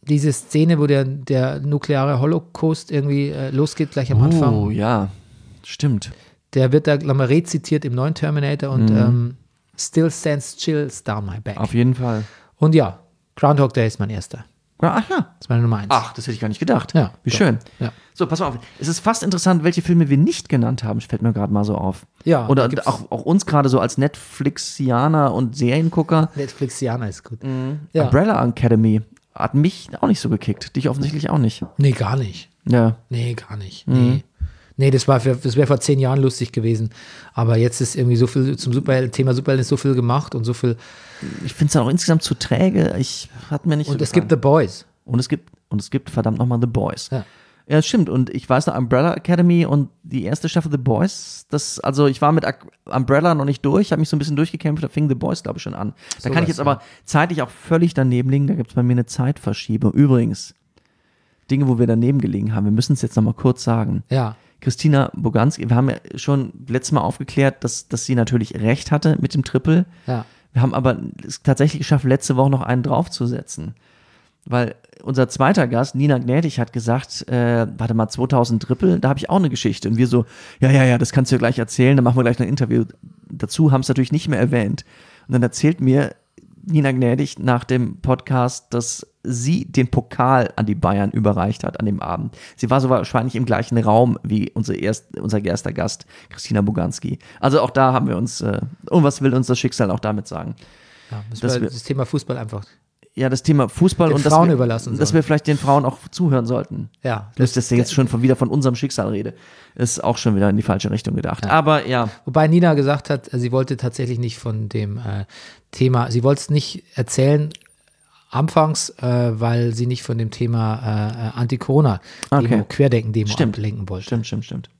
diese Szene, wo der nukleare Holocaust irgendwie losgeht, gleich am Anfang. Oh, ja. Stimmt. Der wird da, glaub mal, rezitiert im neuen Terminator und Still Stands Chills Down My Back. Auf jeden Fall. Und ja, Groundhog Day ist mein erster. Ach ja. Das ist meine Nummer 1. Ach, das hätte ich gar nicht gedacht. Ja, Wie doch. schön. Ja. So, pass mal auf. Es ist fast interessant, welche Filme wir nicht genannt haben. Fällt mir gerade mal so auf. Ja, da Oder gibt's- auch uns gerade so als Netflixianer und Seriengucker. Netflixianer ist gut. Ja. Umbrella Academy hat mich auch nicht so gekickt. Dich offensichtlich auch nicht. Nee, gar nicht. Ja. Nee, gar nicht. Nee, das wäre vor 10 Jahren lustig gewesen. Aber jetzt ist irgendwie so viel zum Thema Superhelden ist so viel gemacht und so viel. Ich finde es auch insgesamt zu träge. Hat mir nicht so Und es gefallen. gibt The Boys. Und es gibt verdammt nochmal The Boys. Ja. Ja, stimmt. Und ich weiß noch, Umbrella Academy und die erste Staffel The Boys, also ich war mit Umbrella noch nicht durch, habe mich so ein bisschen durchgekämpft, da fing The Boys, glaube ich, schon an. Da kann ich jetzt aber zeitlich auch völlig daneben liegen, da gibt es bei mir eine Zeitverschiebung. Übrigens, Dinge, wo wir daneben gelegen haben, wir müssen es jetzt nochmal kurz sagen. Ja. Christina Boganski, wir haben ja schon letztes Mal aufgeklärt, dass sie natürlich recht hatte mit dem Triple. Ja. Wir haben aber es tatsächlich geschafft, letzte Woche noch einen draufzusetzen. Weil unser zweiter Gast, Nina Gnädig, hat gesagt, warte mal, 2000 Triple, da habe ich auch eine Geschichte. Und wir so, ja, das kannst du ja gleich erzählen, dann machen wir gleich ein Interview dazu, haben es natürlich nicht mehr erwähnt. Und dann erzählt mir Nina Gnädig nach dem Podcast, dass sie den Pokal an die Bayern überreicht hat an dem Abend. Sie war so wahrscheinlich im gleichen Raum wie unser erster Gast, Christina Boganski. Also auch da haben wir uns, und was will uns das Schicksal auch damit sagen? Ja, Dass wir- das Thema Fußball einfach. Ja, das Thema Fußball Den und Frauen dass überlassen dass sollen. wir vielleicht den Frauen auch zuhören sollten. Ja. Dass ich jetzt schon wieder von unserem Schicksal rede, ist auch schon wieder in die falsche Richtung gedacht. Aber ja, Wobei Nina gesagt hat, sie wollte tatsächlich nicht von dem Thema, sie wollte es nicht erzählen anfangs, weil sie nicht von dem Thema Anti-Corona-Demo, Okay. Querdenken-Demo Stimmt. ablenken wollte. stimmt.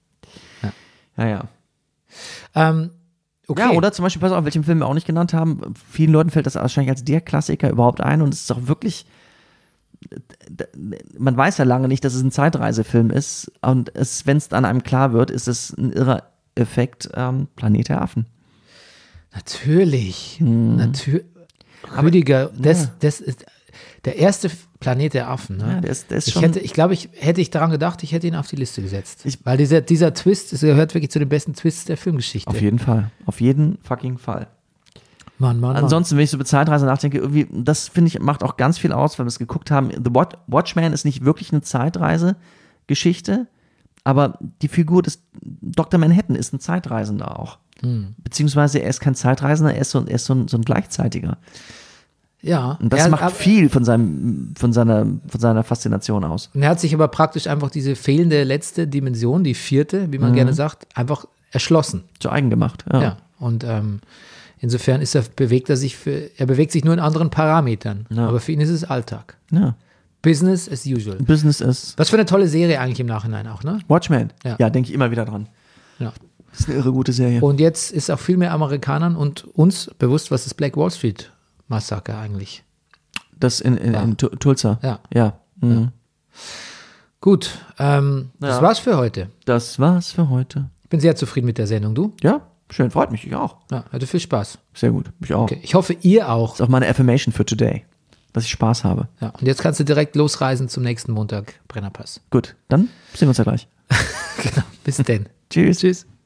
Ja. Ja. Okay. Ja, oder zum Beispiel, pass auf, welchen Film wir auch nicht genannt haben. Vielen Leuten fällt das wahrscheinlich als der Klassiker überhaupt ein und es ist auch wirklich, man weiß ja lange nicht, dass es ein Zeitreisefilm ist und wenn es dann einem klar wird, ist es ein irrer Effekt, Planet der Affen. Natürlich. Mhm. Rüdiger, das ist der erste Planet der Affen. Ne? Ja, der ist Ich schon. hätte ich daran gedacht, ich hätte ihn auf die Liste gesetzt. Weil dieser Twist, das gehört wirklich zu den besten Twists der Filmgeschichte. Auf jeden Fall. Auf jeden fucking Fall. Mann. Ansonsten, wenn ich so über Zeitreise nachdenke, irgendwie, das finde ich, macht auch ganz viel aus, weil wir es geguckt haben. The Watchman ist nicht wirklich eine Zeitreise-Geschichte, aber die Figur des Dr. Manhattan ist ein Zeitreisender auch. Beziehungsweise er ist kein Zeitreisender, er ist so ein Gleichzeitiger. Ja. Und das macht viel von seiner Faszination aus. Und er hat sich aber praktisch einfach diese fehlende letzte Dimension, die vierte, wie man gerne sagt, einfach erschlossen. Zu eigen gemacht. Ja. Und insofern bewegt er sich nur in anderen Parametern. Ja. Aber für ihn ist es Alltag. Ja. Business as usual. Business ist Was für eine tolle Serie eigentlich im Nachhinein auch, ne? Watchmen. Ja. Ja, denke ich immer wieder dran. Ja. Das ist eine irre gute Serie. Und jetzt ist auch viel mehr Amerikanern und uns bewusst, was das Black Wall Street Massaker eigentlich. Das in Tulsa. Ja. Ja. Mhm. Gut, das Ja. war's für heute. Das war's für heute. Ich bin sehr zufrieden mit der Sendung. Du? Ja, schön, freut mich. Ich auch. Ja, hatte viel Spaß. Sehr gut. Ich auch. Okay. Ich hoffe, ihr auch. Das ist auch meine Affirmation für today. Dass ich Spaß habe. Ja, und jetzt kannst du direkt losreisen zum nächsten Montag, Brennerpass. Gut, dann sehen wir uns ja gleich. Genau. Bis denn. Tschüss. Tschüss.